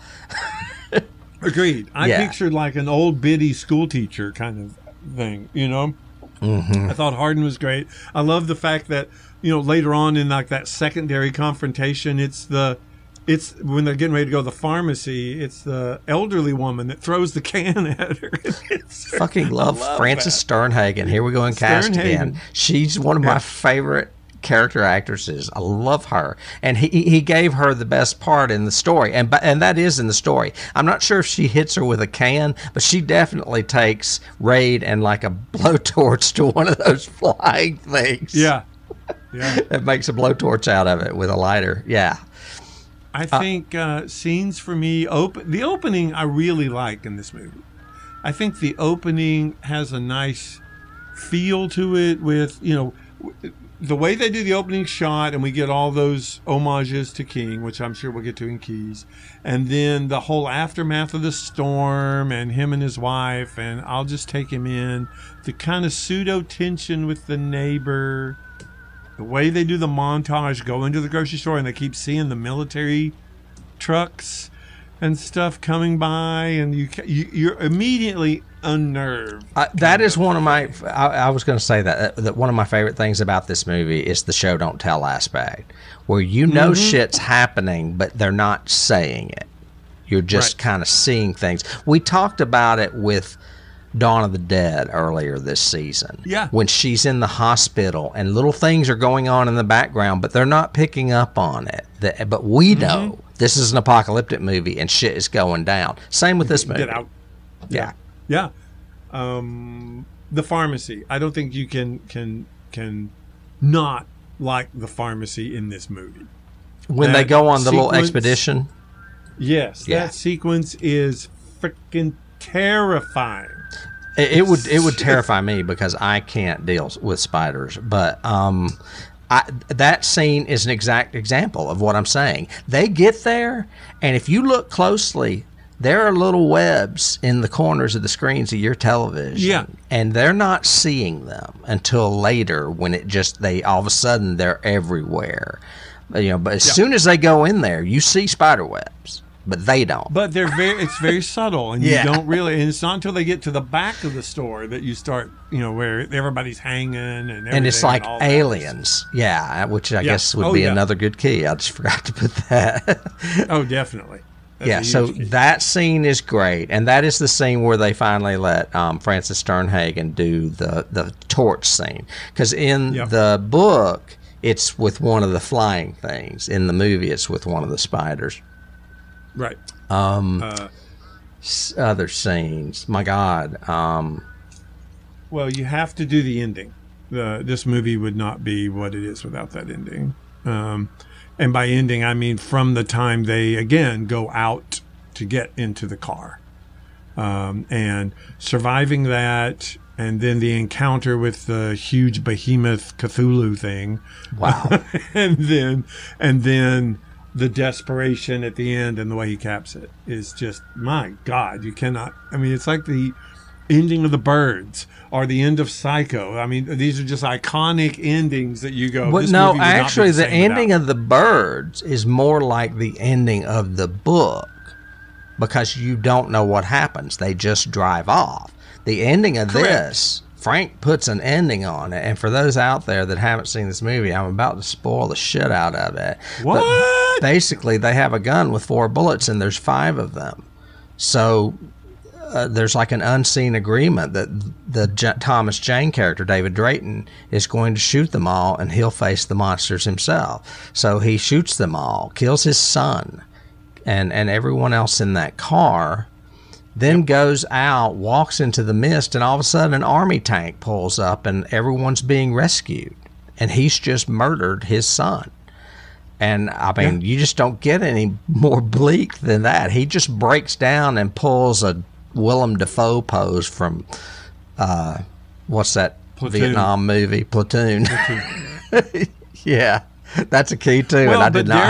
Agreed. I pictured like an old biddy school teacher kind of thing, you know? I thought Harden was great. I love the fact that, you know, later on in like that secondary confrontation, it's when they're getting ready to go to the pharmacy, it's the elderly woman that throws the can at her. Fucking love Frances Sternhagen. Here we go in cast again. She's one of my favorite character actresses. I love her, and he gave her the best part in the story, and that is in the story. I'm not sure if she hits her with a can, but she definitely takes Raid and like a blowtorch to one of those flying things. Yeah. It makes a blowtorch out of it with a lighter. Yeah. I think scenes for me, the opening I really like in this movie. I think the opening has a nice feel to it with, you know, the way they do the opening shot, and we get all those homages to King, which I'm sure we'll get to in Keys, and then the whole aftermath of the storm and him and his wife, and I'll just take him in, the kind of pseudo tension with the neighbor, the way they do the montage, go into the grocery store and they keep seeing the military trucks and stuff coming by, and you're immediately unnerved. That is one of my, I was going to say that one of my favorite things about this movie is the show don't tell aspect, where you know shit's happening, but they're not saying it. You're just kind of seeing things. We talked about it with Dawn of the Dead earlier this season. Yeah. When she's in the hospital and little things are going on in the background, but they're not picking up on it. But we know this is an apocalyptic movie and shit is going down. Same with this movie. Get out. Yeah. Yeah. The pharmacy. I don't think you can not like the pharmacy in this movie. When they go on the little expedition. Yes. Yeah. That sequence is freaking terrifying. It would terrify me because I can't deal with spiders. But that scene is an exact example of what I'm saying. They get there, and if you look closely, there are little webs in the corners of the screens of your television. Yeah. And they're not seeing them until later when they all of a sudden they're everywhere. You know, but as soon as they go in there, you see spider webs. But they don't. But it's very subtle, and you don't really. And it's not until they get to the back of the store that you start, you know, where everybody's hanging and everything. And it's like Aliens, which I guess would be another good key. I just forgot to put that. Oh, definitely. That's so that scene is great, and that is the scene where they finally let Frances Sternhagen do the torch scene. Because in the book, it's with one of the flying things. In the movie, it's with one of the spiders. Right. Other scenes. My God. Well, you have to do the ending. This movie would not be what it is without that ending. And by ending, I mean from the time they, again, go out to get into the car. And surviving that, and then the encounter with the huge behemoth Cthulhu thing. Wow. and then the desperation at the end and the way he caps it is just, my God, you cannot. I mean, it's like the ending of The Birds or the end of Psycho. I mean, these are just iconic endings that you go. But this no, movie would not be actually, the same ending without. of The Birds is more like the ending of the book because you don't know what happens. They just drive off. The ending of Correct. this, Frank puts an ending on it. And for those out there that haven't seen this movie, I'm about to spoil the shit out of it. What? But basically, they have a gun with 4 bullets and there's 5 of them. So there's like an unseen agreement that the Thomas Jane character, David Drayton, is going to shoot them all and he'll face the monsters himself. So he shoots them all, kills his son and everyone else in that car, then goes out, walks into the mist, and all of a sudden an army tank pulls up and everyone's being rescued. And he's just murdered his son. And I mean, you just don't get any more bleak than that. He just breaks down and pulls a Willem Dafoe pose from what's that Platoon. Vietnam movie, Platoon. Yeah, that's a key too. Well, and I but did not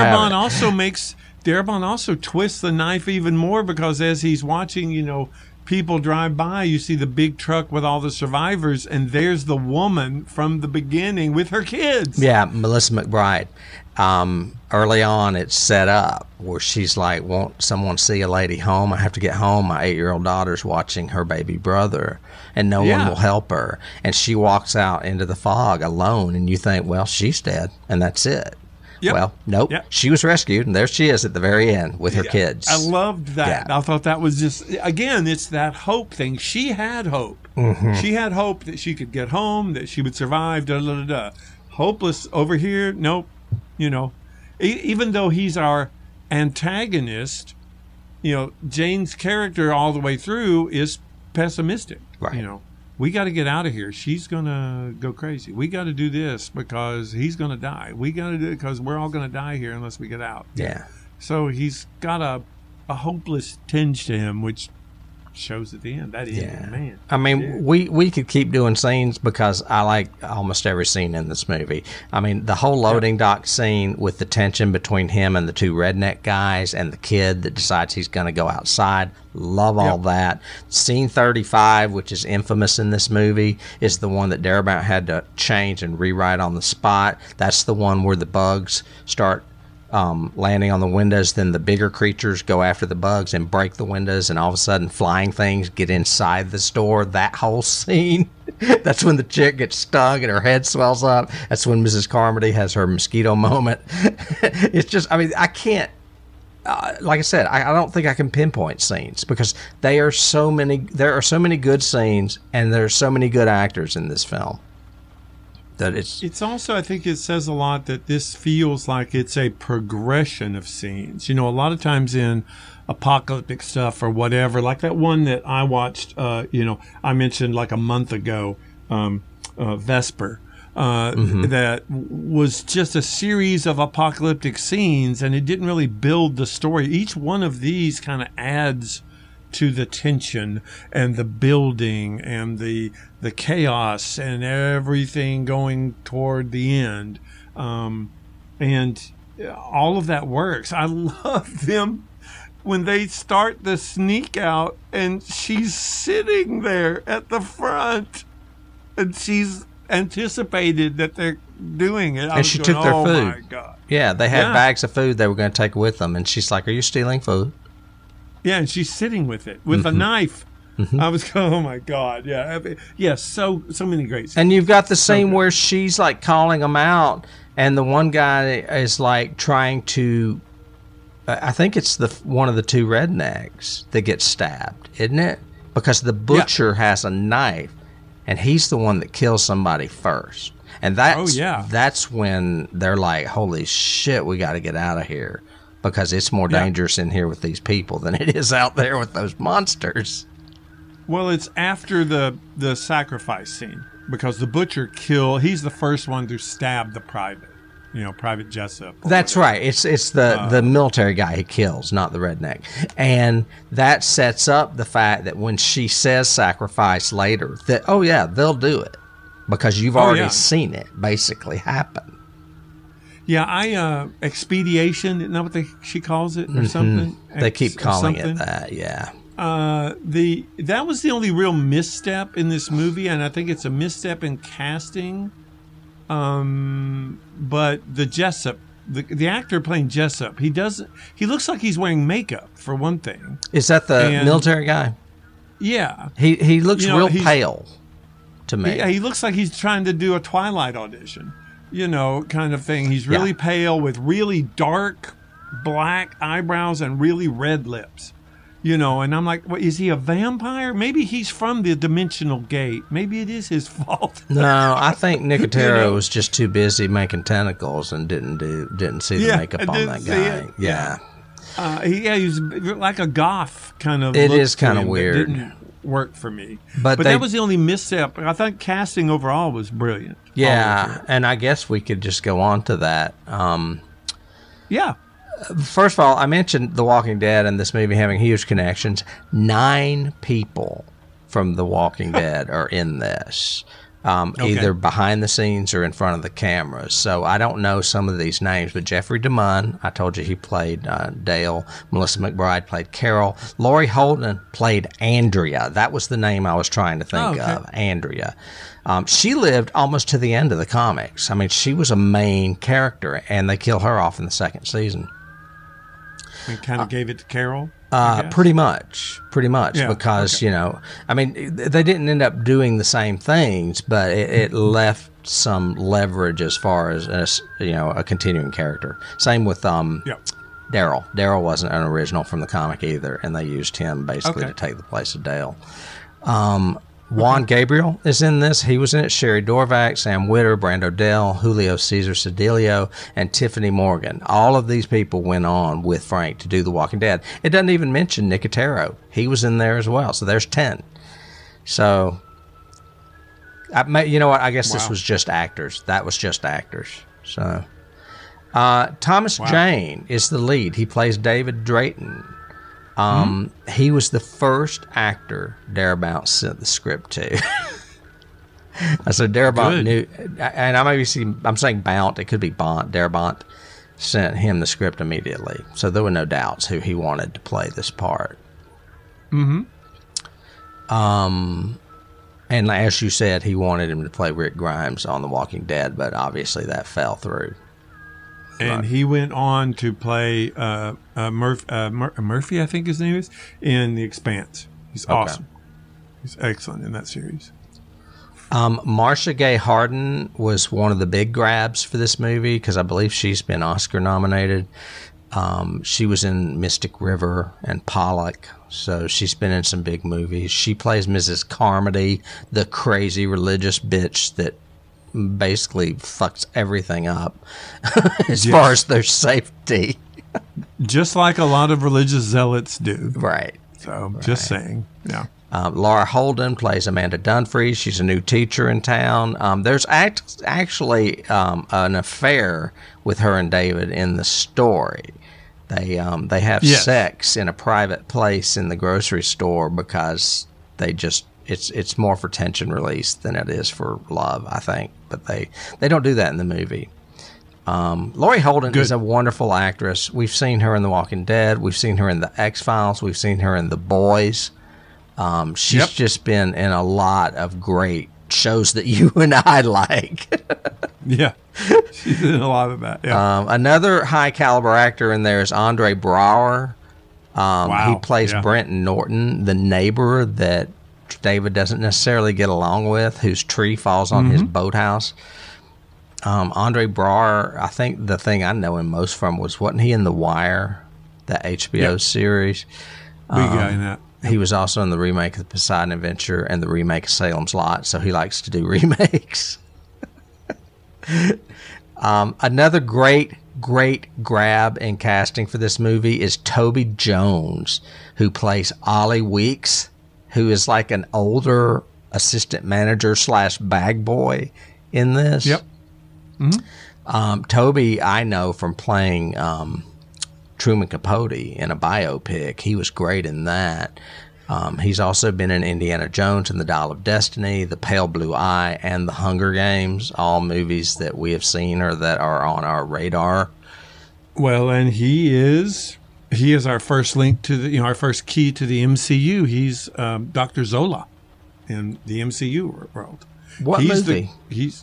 Darabont also twists the knife even more because as he's watching, you know, people drive by, you see the big truck with all the survivors, and there's the woman from the beginning with her kids. Yeah, Melissa McBride. Early on, it's set up where she's like, won't someone see a lady home? I have to get home. My 8-year-old daughter's watching her baby brother, and no one will help her. And she walks out into the fog alone, and you think, well, she's dead, and that's it. Yep. Well, nope. Yep. She was rescued, and there she is at the very end with her kids. I loved that. Yeah. I thought that was just, again, it's that hope thing. She had hope. Mm-hmm. She had hope that she could get home, that she would survive, da-da-da-da. Hopeless over here, nope. You know, even though he's our antagonist, you know, Jane's character all the way through is pessimistic. Right. You know, we got to get out of here. She's going to go crazy. We got to do this because he's going to die. We got to do it because we're all going to die here unless we get out. Yeah. So he's got a hopeless tinge to him, which shows at the end. That end, man. I mean, Dude. we could keep doing scenes because I like almost every scene in this movie. I mean, the whole loading dock scene with the tension between him and the 2 redneck guys and the kid that decides he's going to go outside. Love all that. Scene 35, which is infamous in this movie, is the one that Darabont had to change and rewrite on the spot. That's the one where the bugs start landing on the windows, then the bigger creatures go after the bugs and break the windows, and all of a sudden flying things get inside the store. That whole scene, that's when the chick gets stung and her head swells up. That's when Mrs. Carmody has her mosquito moment. It's just, I mean, I can't, like I said, I don't think I can pinpoint scenes because there are so many good scenes and there are so many good actors in this film. That it's also, I think it says a lot that this feels like it's a progression of scenes. You know, a lot of times in apocalyptic stuff or whatever, like that one that I watched, you know, I mentioned like a month ago, Vesper, that was just a series of apocalyptic scenes, and it didn't really build the story. Each one of these kind of adds to the tension and the building and the chaos and everything going toward the end. And all of that works. I love them when they start the sneak out and she's sitting there at the front and she's anticipated that they're doing it. And she took their food. Oh my God. Yeah, they had bags of food they were going to take with them. And she's like, are you stealing food? Yeah, and she's sitting with it, with a knife. I was going, oh my God. Yeah. Yeah, so many great scenes. And you've got the scene where she's like calling them out, and the one guy is like trying to, I think it's one of the 2 rednecks that gets stabbed, isn't it? Because the butcher has a knife, and he's the one that kills somebody first. And that's when they're like, holy shit, we got to get out of here. Because it's more dangerous in here with these people than it is out there with those monsters. Well, it's after the sacrifice scene. Because the butcher he's the first one to stab the private. You know, Private Jessup. That's right. It's the military guy he kills, not the redneck. And that sets up the fact that when she says sacrifice later, that, oh yeah, they'll do it. Because you've already seen it basically happen. Yeah, expediation, isn't that what she calls it or something? They keep calling it that, yeah. That was the only real misstep in this movie, and I think it's a misstep in casting. But the Jessup, the actor playing Jessup, he looks like he's wearing makeup for one thing. Is that the military guy? Yeah. He looks real pale to me. He looks like he's trying to do a Twilight audition, kind of thing. He's really pale with really dark black eyebrows and really red lips. And I'm like, what, is he a vampire? Maybe he's from the Dimensional Gate. Maybe it is his fault. No, I think Nicotero was just too busy making tentacles and didn't see the makeup on that guy. Yeah. He's like a goth kind of. It is kind of weird. It didn't work for me. But that was the only misstep. I think casting overall was brilliant. Yeah, and I guess we could just go on to that. Yeah. First of all, I mentioned The Walking Dead and this movie having huge connections. 9 people from The Walking Dead are in this, either behind the scenes or in front of the cameras. So I don't know some of these names, but Jeffrey DeMunn, I told you he played Dale. Melissa McBride played Carol. Laurie Holden played Andrea. That was the name I was trying to think of, Andrea. She lived almost to the end of the comics. I mean, she was a main character, and they kill her off in the second season. And kind of gave it to Carol? Pretty much, because, I mean, they didn't end up doing the same things, but it left some leverage as far as, a continuing character. Same with Daryl. Daryl wasn't an original from the comic either, and they used him basically to take the place of Dale. Juan Gabriel is in this. He was in it. Sherry Dorvac, Sam Witter, Brando Dell, Julio Cesar Cedillo, and Tiffany Morgan. All of these people went on with Frank to do The Walking Dead. It doesn't even mention Nicotero. He was in there as well. So there's 10. So, you know what? I guess this was just actors. That was just actors. So, Thomas Jane is the lead. He plays David Drayton. He was the first actor Darabont sent the script to. So Darabont knew, and I'm saying Bount, it could be Bont. Darabont sent him the script immediately. So there were no doubts who he wanted to play this part. And as you said, he wanted him to play Rick Grimes on The Walking Dead, but obviously that fell through. And he went on to play Murphy, I think his name is, in The Expanse. He's awesome. He's excellent in that series. Marcia Gay Harden was one of the big grabs for this movie because I believe she's been Oscar nominated. She was in Mystic River and Pollock, so she's been in some big movies. She plays Mrs. Carmody, the crazy religious bitch that basically fucks everything up as far as their safety. Just like a lot of religious zealots do. Right. So, just saying. Yeah. Laura Holden plays Amanda Dunphy. She's a new teacher in town. There's actually an affair with her and David in the story. They have sex in a private place in the grocery store because they just it's more for tension release than it is for love, I think. But they don't do that in the movie. Laurie Holden is a wonderful actress. We've seen her in The Walking Dead. We've seen her in The X-Files. We've seen her in The Boys. She's just been in a lot of great shows that you and I like. Yeah, she's in a lot of that. Yeah. Another high caliber actor in there is Andre Braugher. He plays Brenton Norton, the neighbor that David doesn't necessarily get along with, whose tree falls on his boathouse. Andre Braugher, I think the thing I know him most from wasn't he in The Wire, that HBO series? Big guy in that. He was also in the remake of The Poseidon Adventure and the remake of Salem's Lot, so he likes to do remakes. Another great grab in casting for this movie is Toby Jones, who plays Ollie Weeks, who is like an older assistant manager / bag boy in this. Yep. Toby, I know from playing Truman Capote in a biopic. He was great in that. He's also been in Indiana Jones and the Dial of Destiny, The Pale Blue Eye, and The Hunger Games, all movies that we have seen or that are on our radar. Well, and he is our first link to the, our first key to the MCU. He's Dr. Zola in the MCU world. What movie?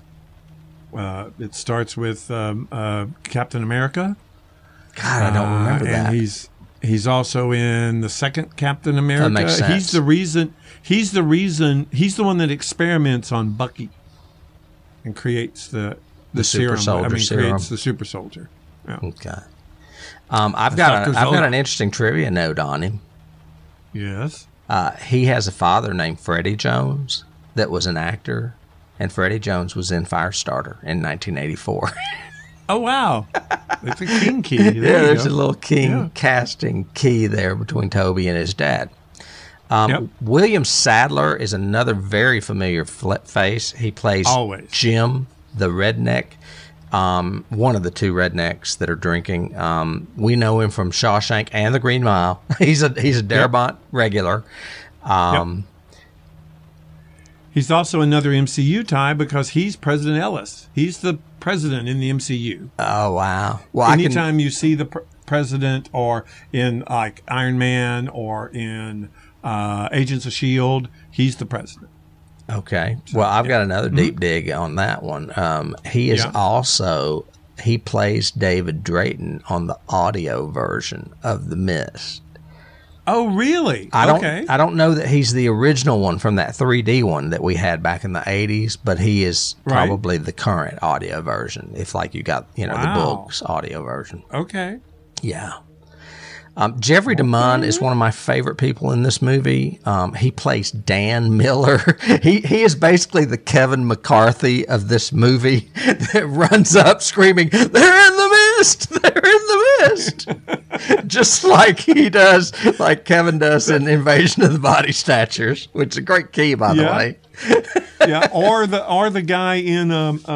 It starts with Captain America. God, I don't remember that. And he's also in the second Captain America. That makes sense. He's the one that experiments on Bucky and creates the super serum. soldier serum. Creates the super soldier. Yeah. Okay. I've got an interesting trivia note on him. Yes. He has a father named Freddie Jones that was an actor, and Freddie Jones was in Firestarter in 1984. Oh, wow. It's a king key. There's a little king casting key there between Toby and his dad. William Sadler is another very familiar face. He plays Jim, the redneck, one of the two rednecks that are drinking. We know him from Shawshank and The Green Mile. He's a Darabont regular. He's also another MCU tie because he's President Ellis. He's the president in the MCU. Oh, wow. Well, anytime you see the president or in like Iron Man or in Agents of S.H.I.E.L.D., he's the president. Okay. Well, I've got another deep dig on that one. He is also, he plays David Drayton on the audio version of The Mist. Oh, really? I don't know that he's the original one from that 3D one that we had back in the 80s, but he is probably the current audio version. If like you got, the books audio version. Okay. Yeah. Jeffrey DeMunn is one of my favorite people in this movie. He plays Dan Miller. He is basically the Kevin McCarthy of this movie that runs up screaming, "They're in the mist! They're in the mist!" Just like he does, like Kevin does in Invasion of the Body Snatchers, which is a great key, by the way. Yeah, or the guy in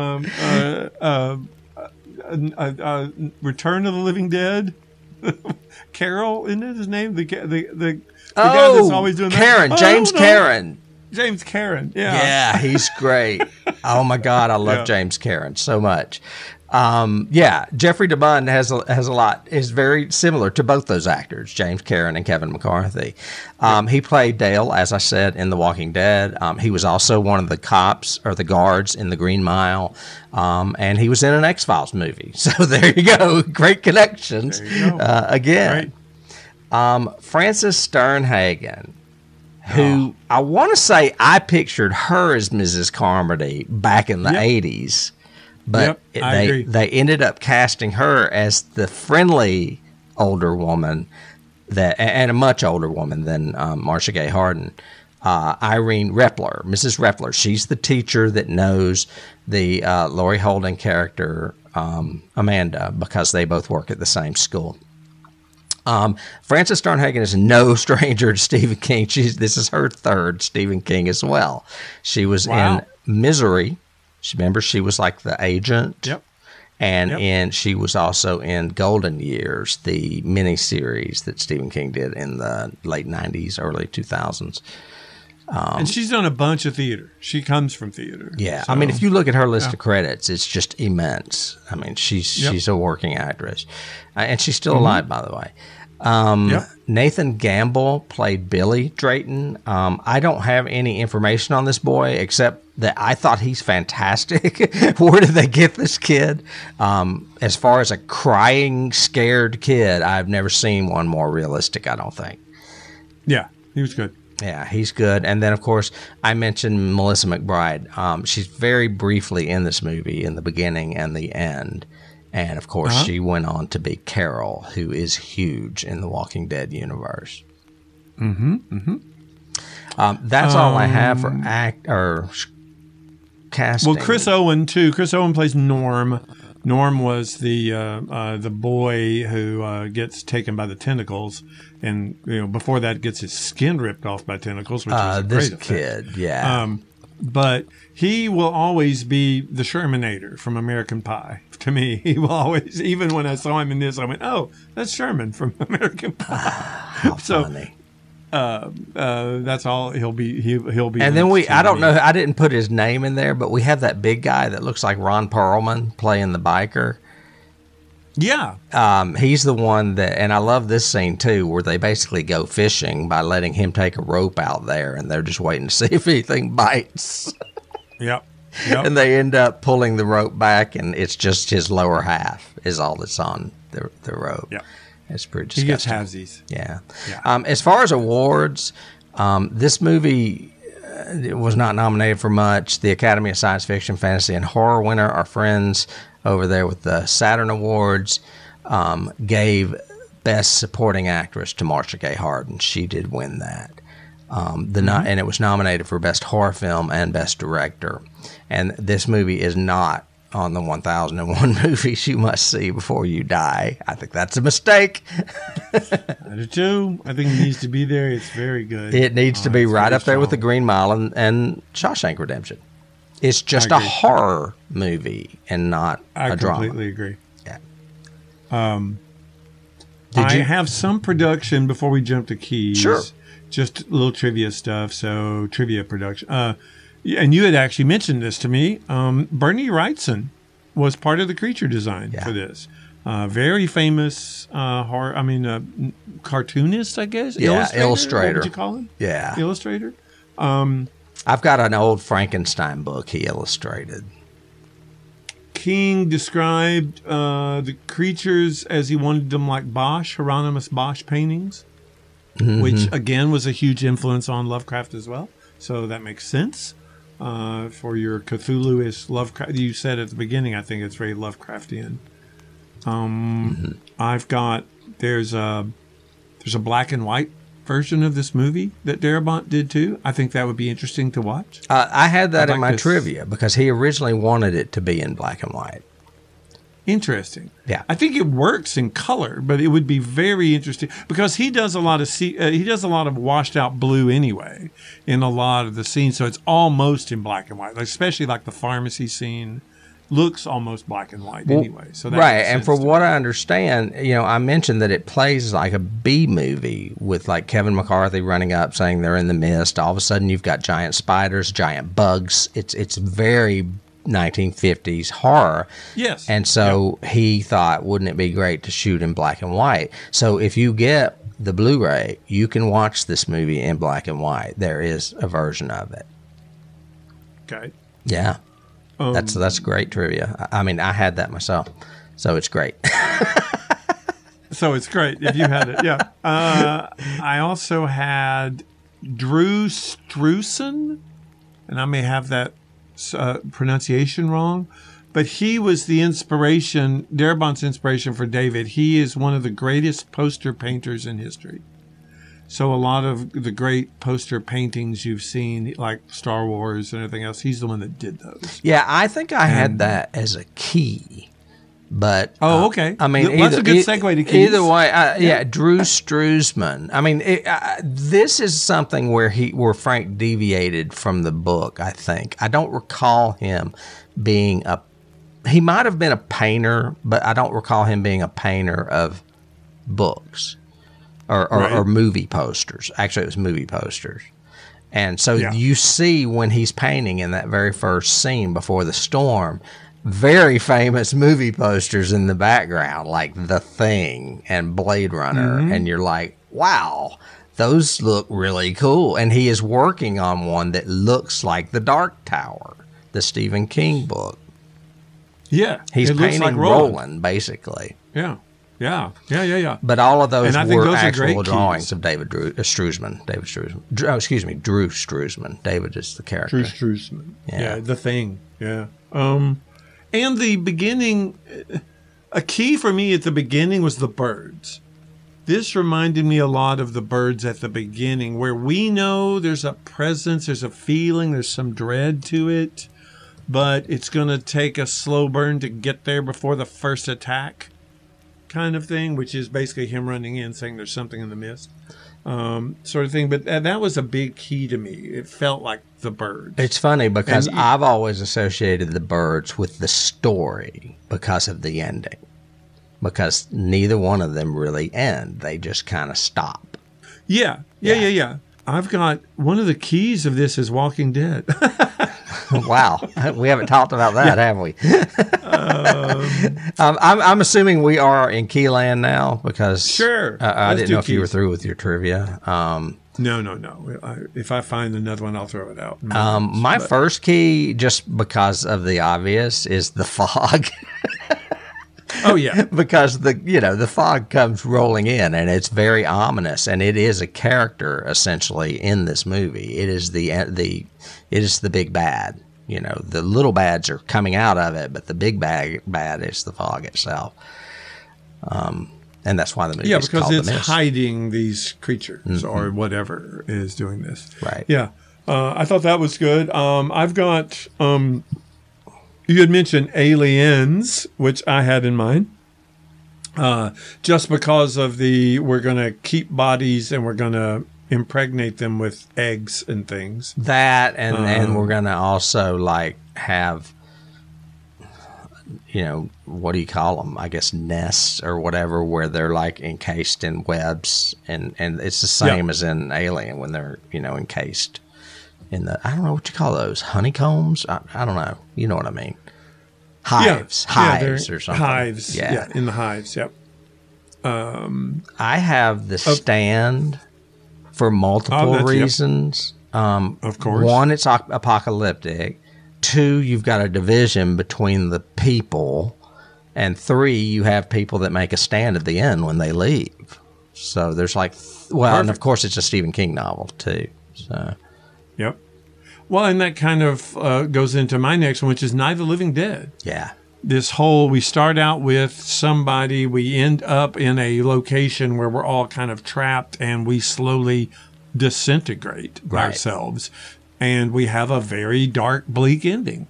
Return of the Living Dead. Carol, isn't that his name? The guy that's always doing Karen, that. James Karen. James Karen, yeah, he's great. Oh my God, I love James Karen so much. Jeffrey DeMunn has a lot, is very similar to both those actors, James Karen and Kevin McCarthy. He played Dale, as I said, in The Walking Dead. He was also one of the cops or the guards in The Green Mile. And he was in an X-Files movie. So there you go. Great connections. Again. Frances Sternhagen, who I want to say I pictured her as Mrs. Carmody back in the 80s. But they ended up casting her as the friendly older woman and a much older woman than Marcia Gay Harden, Irene Repler, Mrs. Repler. She's the teacher that knows the Laurie Holden character, Amanda, because they both work at the same school. Frances Sternhagen is no stranger to Stephen King. This is her third Stephen King as well. She was in Misery. Remember, she was like the agent. Yep. And she was also in Golden Years, the miniseries that Stephen King did in the late 90s, early 2000s. And she's done a bunch of theater. She comes from theater. Yeah. So, I mean, if you look at her list of credits, it's just immense. I mean, she's a working actress. And she's still alive, by the way. Nathan Gamble played Billy Drayton. I don't have any information on this boy except that I thought he's fantastic. Where did they get this kid? As far as a crying, scared kid, I've never seen one more realistic, I don't think. Yeah, he was good. Yeah, he's good. And then, of course, I mentioned Melissa McBride. She's very briefly in this movie in the beginning and the end. And, of course, she went on to be Carol, who is huge in the Walking Dead universe. That's all I have for casting. Well, Chris Owen, too. Chris Owen plays Norm. Norm was the boy who gets taken by the tentacles. And, before that, gets his skin ripped off by tentacles, which is a this great kid, effect. yeah. But he will always be the Shermanator from American Pie. To me, he will always, even when I saw him in this, I went, "Oh, that's Sherman from American Pie." How funny. That's all. He'll be. And then I don't know. I didn't put his name in there, but we have that big guy that looks like Ron Perlman playing the biker. Yeah. He's the one that, and I love this scene too, where they basically go fishing by letting him take a rope out there, and they're just waiting to see if anything bites. Yep. And they end up pulling the rope back, and it's just his lower half is all that's on the rope. Yeah. It's pretty disgusting. He gets halvesies. Yeah. Yeah. As far as awards, this movie was not nominated for much. The Academy of Science Fiction, Fantasy, and Horror winner, our friends over there with the Saturn Awards, gave Best Supporting Actress to Marcia Gay Harden. She did win that. And it was nominated for Best Horror Film and Best Director. And this movie is not on the 1001 movies you must see before you die. I think that's a mistake. I do too. I think it needs to be there. It's very good. It needs to be right up there with The Green Mile and Shawshank Redemption. It's just a horror movie and not a drama. I completely agree. Yeah. I have some production before we jump to keys. Sure. Just a little trivia stuff. So trivia production. And you had actually mentioned this to me. Bernie Wrightson was part of the creature design for this. Very famous horror. I mean, cartoonist, I guess. Yeah, illustrator. What would you call him? Yeah, illustrator. I've got an old Frankenstein book he illustrated. King described the creatures as he wanted them like Bosch, Hieronymus Bosch paintings, which again was a huge influence on Lovecraft as well. So that makes sense for your Cthulhu-ish Lovecraft. You said at the beginning, I think it's very Lovecraftian. I've got there's a black and white version of this movie that Darabont did too. I think that would be interesting to watch. I had that in my trivia because he originally wanted it to be in black and white. Interesting. Yeah, I think it works in color, but it would be very interesting because he does a lot of washed out blue anyway in a lot of the scenes, so it's almost in black and white. Like, especially like the pharmacy scene looks almost black and white anyway. So that right, and for what I understand, I mentioned that it plays like a B movie with like Kevin McCarthy running up saying they're in the mist. All of a sudden, you've got giant spiders, giant bugs. It's very 1950s horror. Yes. And so he thought, wouldn't it be great to shoot in black and white? So if you get the Blu-ray, you can watch this movie in black and white. There is a version of it. Okay. Yeah. That's great trivia. I mean, I had that myself, so it's great. So it's great if you had it. Yeah. I also had Drew Struzan, and I may have that pronunciation wrong, but he was the inspiration, Darabont's inspiration for David. He is one of the greatest poster painters in history. So a lot of the great poster paintings you've seen, like Star Wars and everything else, he's the one that did those. Yeah, I think I had that as a key. But okay. I mean, that's a good segue to keys. Either way, Drew Struzan. I mean, this is something where Frank deviated from the book. I think I don't recall him being he might have been a painter, but I don't recall him being a painter of books or movie posters. Actually, it was movie posters. And so you see when he's painting in that very first scene before the storm, very famous movie posters in the background, like The Thing and Blade Runner. And you're like, wow, those look really cool. And he is working on one that looks like The Dark Tower, the Stephen King book. Yeah. He's painting like Roland, basically. Yeah. But all of those were those actual drawings of Drew Struzan. Drew Struzan. David is the character. Drew Struzan. Yeah, The Thing. Yeah. And the beginning, a key for me at the beginning was the birds. This reminded me a lot of the birds at the beginning, where we know there's a presence, there's a feeling, there's some dread to it, but it's going to take a slow burn to get there before the first attack kind of thing, which is basically him running in saying there's something in the mist. Sort of thing. But that was a big key to me. It felt like the birds. It's funny because I've always associated the birds with the story because of the ending. Because neither one of them really end. They just kind of stop. Yeah. I've got one of the keys of this is Walking Dead. Wow, we haven't talked about that, have we? I'm assuming we are in Keyland now because Sure. I Let's didn't do know if you were keys. through with your trivia. No. If I find another one, I'll throw it out. My first key, just because of the obvious, is the fog. Oh yeah. Because the fog comes rolling in and it's very ominous, and it is a character essentially in this movie. It is the big bad. The little bads are coming out of it, but the big bad is the fog itself. And that's why the movie is because called it's The Mist. hiding these creatures or whatever is doing this. Right. Yeah. I thought that was good. I've got you had mentioned Aliens, which I had in mind. Just because of we're going to keep bodies and we're going to impregnate them with eggs and things. That and we're going to also have, what do you call them? I guess nests or whatever, where they're encased in webs, and it's the same as in Alien when they're encased in the, I don't know what you call those, honeycombs. I don't know. You know what I mean? Hives or something. Hives. Yeah, in the hives. Yep. I have The Stand for multiple reasons. Of course. One, it's apocalyptic. 2, you've got a division between the people. And 3, you have people that make a stand at the end when they leave. So there's and of course it's a Stephen King novel too. So. Yep. Well, and that kind of goes into my next one, which is Night of the Living Dead. Yeah. We start out with somebody, we end up in a location where we're all kind of trapped and we slowly disintegrate ourselves. And we have a very dark, bleak ending.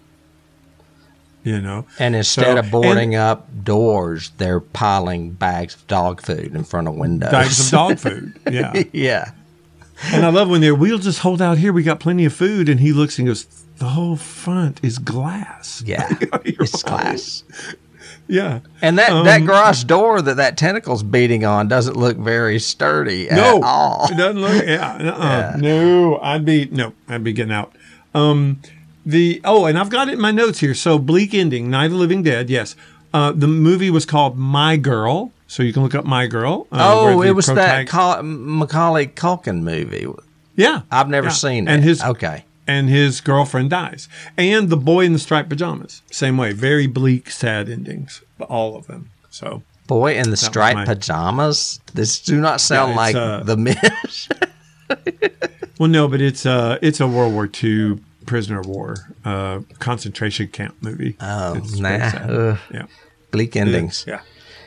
And instead of boarding up doors, they're piling bags of dog food in front of windows. Bags of dog food, yeah. Yeah. And I love when we'll just hold out here. We got plenty of food. And he looks and goes, the whole front is glass. Yeah, it's glass. Yeah. And that garage door that tentacle's beating on doesn't look very sturdy at all. It doesn't look, yeah. No, I'd be getting out. And I've got it in my notes here. So bleak ending, Night of the Living Dead. Yes. The movie was called My Girl. So you can look up My Girl. It was that Macaulay Culkin movie. Yeah. I've never seen it. And his girlfriend dies. And The Boy in the Striped Pajamas. Same way. Very bleak, sad endings. All of them. So Boy in the Striped Pajamas? This do not sound like The Mist. Well, no, but it's a World War II prisoner of war concentration camp movie. Oh, yeah. Bleak endings. Yeah.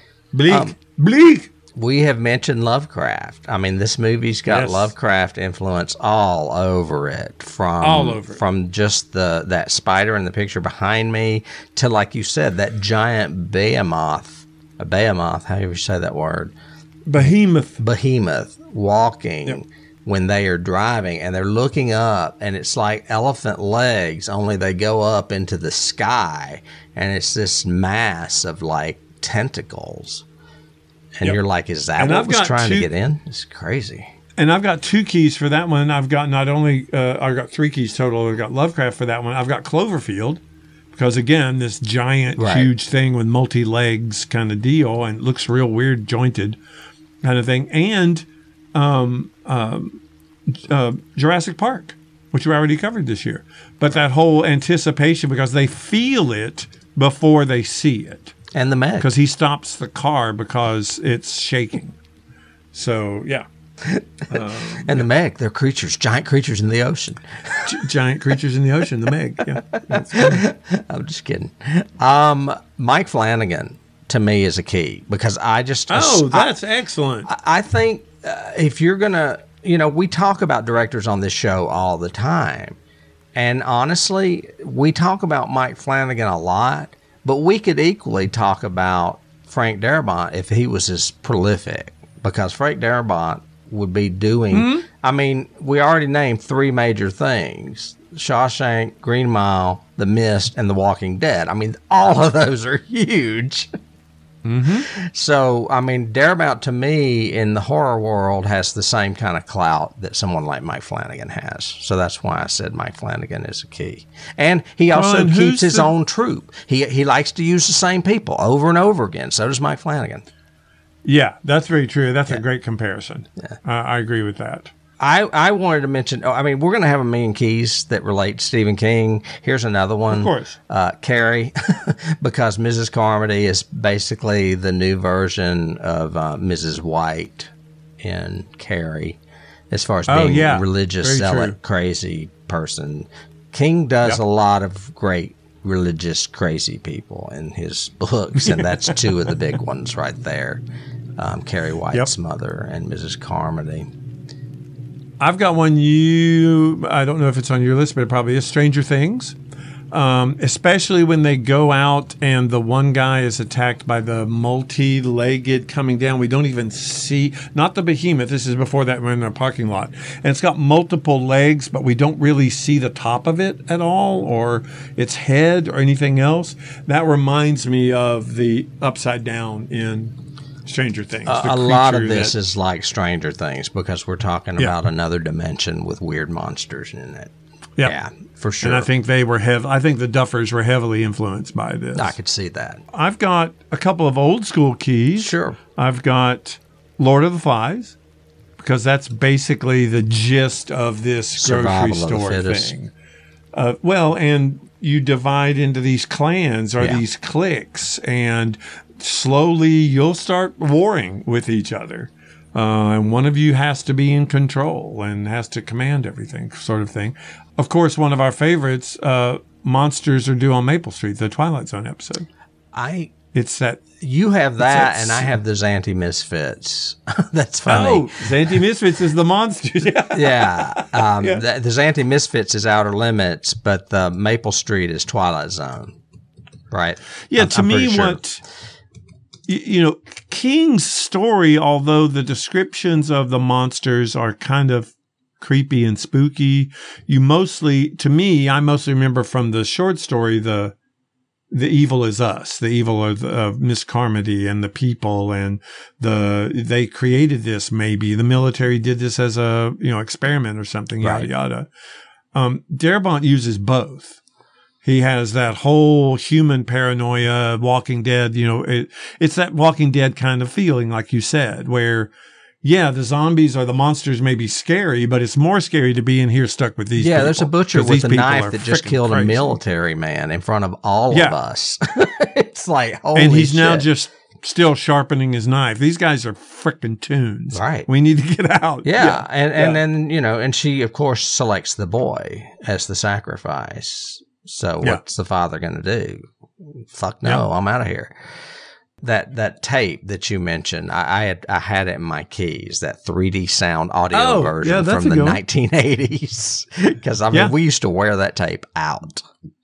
Bleak. We have mentioned Lovecraft. I mean, this movie's got Lovecraft influence all over it. From just that spider in the picture behind me to, like you said, that giant behemoth. A behemoth, however you say that word. Behemoth walking when they are driving, and they're looking up, and it's like elephant legs, only they go up into the sky, and it's this mass of tentacles. And you're like, is that what was trying to get in? It's crazy. And I've got 2 keys for that one. I've got I've got 3 keys total. I've got Lovecraft for that one. I've got Cloverfield because, again, this giant, huge thing with multi-legs kind of deal and looks real weird, jointed kind of thing. And Jurassic Park, which we already covered this year. But that whole anticipation because they feel it before they see it. And the Meg. Because he stops the car because it's shaking. So, yeah. And the Meg, they're creatures, giant creatures in the ocean. Giant creatures in the ocean, the Meg. Yeah. I'm just kidding. Mike Flanagan, to me, is a key because I just... that's excellent. I think if you're going to... we talk about directors on this show all the time. And honestly, we talk about Mike Flanagan a lot. But we could equally talk about Frank Darabont if he was as prolific, because Frank Darabont would be doing, Mm-hmm. I mean, we already named 3 major things: Shawshank, Green Mile, The Mist, and The Walking Dead. I mean, all of those are huge. So, I mean, Darabont to me in the horror world has the same kind of clout that someone like Mike Flanagan has. So that's why I said Mike Flanagan is a key. And he also keeps his own troupe. He likes to use the same people over and over again. So does Mike Flanagan. Yeah, that's very true. That's a great comparison. Yeah. I agree with that. I wanted to mention, I mean, we're going to have a million keys that relate to Stephen King. Here's another one. Of course. Carrie, because Mrs. Carmody is basically the new version of Mrs. White in Carrie, as far as being a religious zealot, crazy person. King does a lot of great religious, crazy people in his books, and that's two of the big ones right there. Carrie White's mother and Mrs. Carmody. I've got one I don't know if it's on your list, but it probably is, Stranger Things. Especially when they go out and the one guy is attacked by the multi-legged coming down. We don't even see, not the behemoth. This is before that, we're in a parking lot. And it's got multiple legs, but we don't really see the top of it at all, or its head or anything else. That reminds me of the Upside Down in Stranger Things. A lot of this is like Stranger Things because we're talking about another dimension with weird monsters in it. Yep. Yeah, for sure. And I think I think the Duffers were heavily influenced by this. I could see that. I've got a couple of old school keys. Sure. I've got Lord of the Flies, because that's basically the gist of this grocery store thing. And you divide into these clans or these cliques, and slowly you'll start warring with each other. And one of you has to be in control and has to command everything, sort of thing. Of course, one of our favorites, Monsters Are Due on Maple Street, the Twilight Zone episode. It's that. You have that, and I have the Zanty Misfits. That's funny. Oh, Zanty Misfits is the monsters. The Zanty Misfits is Outer Limits, but the Maple Street is Twilight Zone. Right? Yeah, to me, sure. King's story, although the descriptions of the monsters are kind of creepy and spooky, I mostly remember from the short story, the evil is us, the evil of Miss Carmody and the people, and they created this. Maybe the military did this as a experiment or something. Yada yada. Darabont uses both. He has that whole human paranoia, Walking Dead. It's that Walking Dead kind of feeling, like you said, where the zombies or the monsters may be scary, but it's more scary to be in here stuck with these people. Yeah, there's a butcher with a knife that just killed a military man in front of all of us. It's like, holy shit. And he's now just still sharpening his knife. These guys are freaking tunes. Right. We need to get out. Yeah. And then, and she, of course, selects the boy as the sacrifice. So what's the father going to do? Fuck no, I'm out of here. That tape that you mentioned, I had it in my keys, that 3D sound audio version from the 1980s. Because, we used to wear that tape out.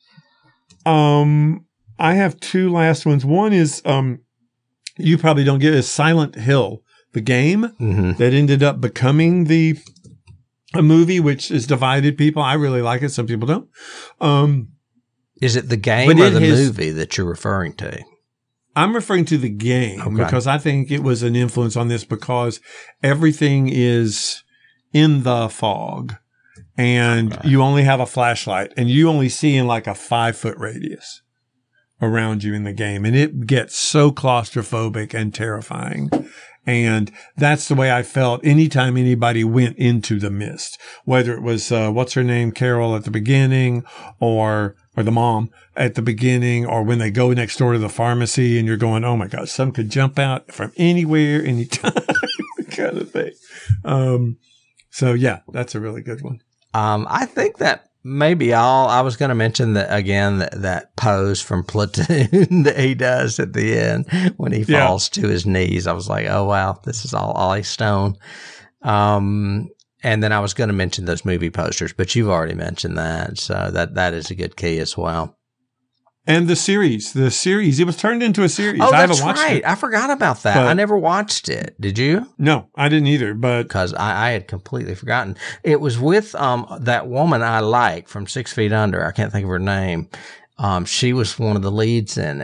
I have two last ones. One is, you probably don't get, is Silent Hill, the game that ended up becoming a movie, which has divided people. I really like it. Some people don't. Is it the game or the movie that you're referring to? I'm referring to the game because I think it was an influence on this, because everything is in the fog and you only have a flashlight and you only see in like a 5-foot radius around you in the game. And it gets so claustrophobic and terrifying. And that's the way I felt anytime anybody went into the mist, whether it was, what's her name, Carol at the beginning, or the mom at the beginning, or when they go next door to the pharmacy and you're going, oh my gosh, some could jump out from anywhere, anytime, kind of thing. So yeah, that's a really good one. I think that maybe I was going to mention that again, that pose from Platoon that he does at the end when he falls to his knees. I was like, oh wow, this is all Ollie Stone. And then I was going to mention those movie posters, but you've already mentioned that. So that is a good key as well. And the series, it was turned into a series. Oh, I that's right. I forgot about that. I never watched it. Did you? No, I didn't either. But because I had completely forgotten. It was with that woman I like from 6 Feet Under. I can't think of her name. She was one of the leads in it.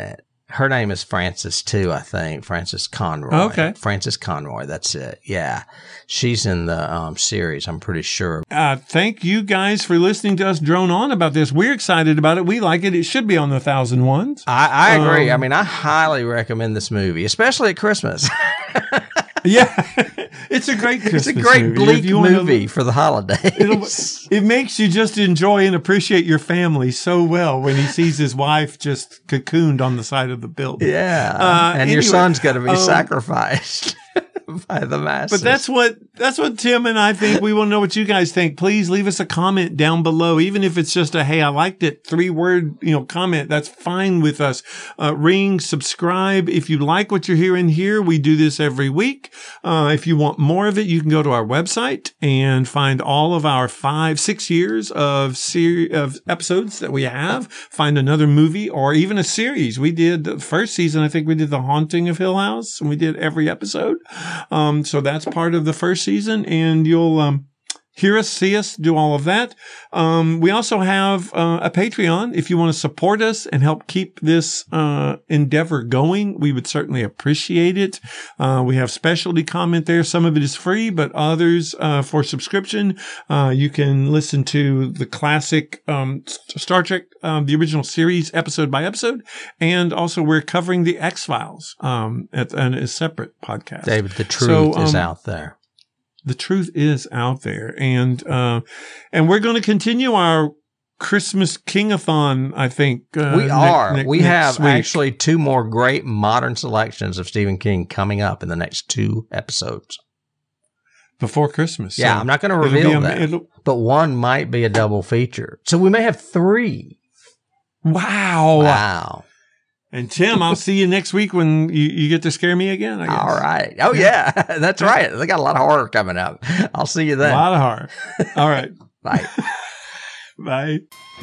Her name is Frances too, I think. Frances Conroy. Okay. Frances Conroy, that's it. Yeah. She's in the series, I'm pretty sure. Thank you guys for listening to us drone on about this. We're excited about it. We like it. It should be on the 1,001s. I agree. I mean, I highly recommend this movie, especially at Christmas. Yeah. It's a great Christmas movie. It's a great bleak movie for the holidays. It makes you just enjoy and appreciate your family so well when he sees his wife just cocooned on the side of the building. Yeah. And your son's going to be sacrificed by the masses. But that's what Tim and I think. We want to know what you guys think. Please leave us a comment down below, even if it's just a, hey, I liked it, 3-word, comment. That's fine with us. Ring, subscribe. If you like what you're hearing here, we do this every week. If you want more of it, you can go to our website and find all of our 5-6 years of episodes that we have. Find another movie or even a series. We did the first season. I think we did The Haunting of Hill House, and we did every episode. So that's part of the first season, and you'll hear us, see us, do all of that. We also have a Patreon. If you want to support us and help keep this endeavor going, we would certainly appreciate it. We have specialty comment there. Some of it is free, but others for subscription. You can listen to the classic Star Trek, the original series, episode by episode. And also we're covering the X-Files at a separate podcast. David, the truth is out there. The truth is out there, and we're going to continue our Christmas King-a-thon, I think. We are. We have actually 2 more great modern selections of Stephen King coming up in the next 2 episodes. Before Christmas. Yeah, so I'm not going to reveal that, but one might be a double feature. So we may have 3. Wow. And Tim, I'll see you next week when you get to scare me again, I guess. All right. Oh, yeah. That's right. They got a lot of horror coming up. I'll see you then. A lot of horror. All right. Bye. Bye.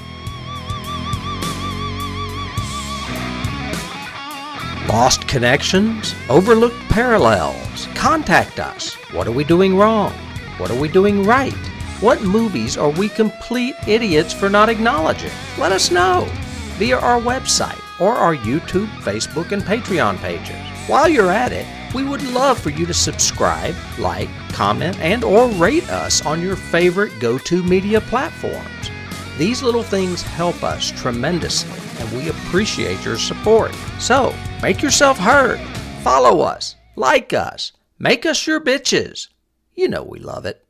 Lost connections? Overlooked parallels? Contact us. What are we doing wrong? What are we doing right? What movies are we complete idiots for not acknowledging? Let us know via our website or our YouTube, Facebook, and Patreon pages. While you're at it, we would love for you to subscribe, like, comment, and or rate us on your favorite go-to media platforms. These little things help us tremendously, and we appreciate your support. So, make yourself heard. Follow us. Like us. Make us your bitches. You know we love it.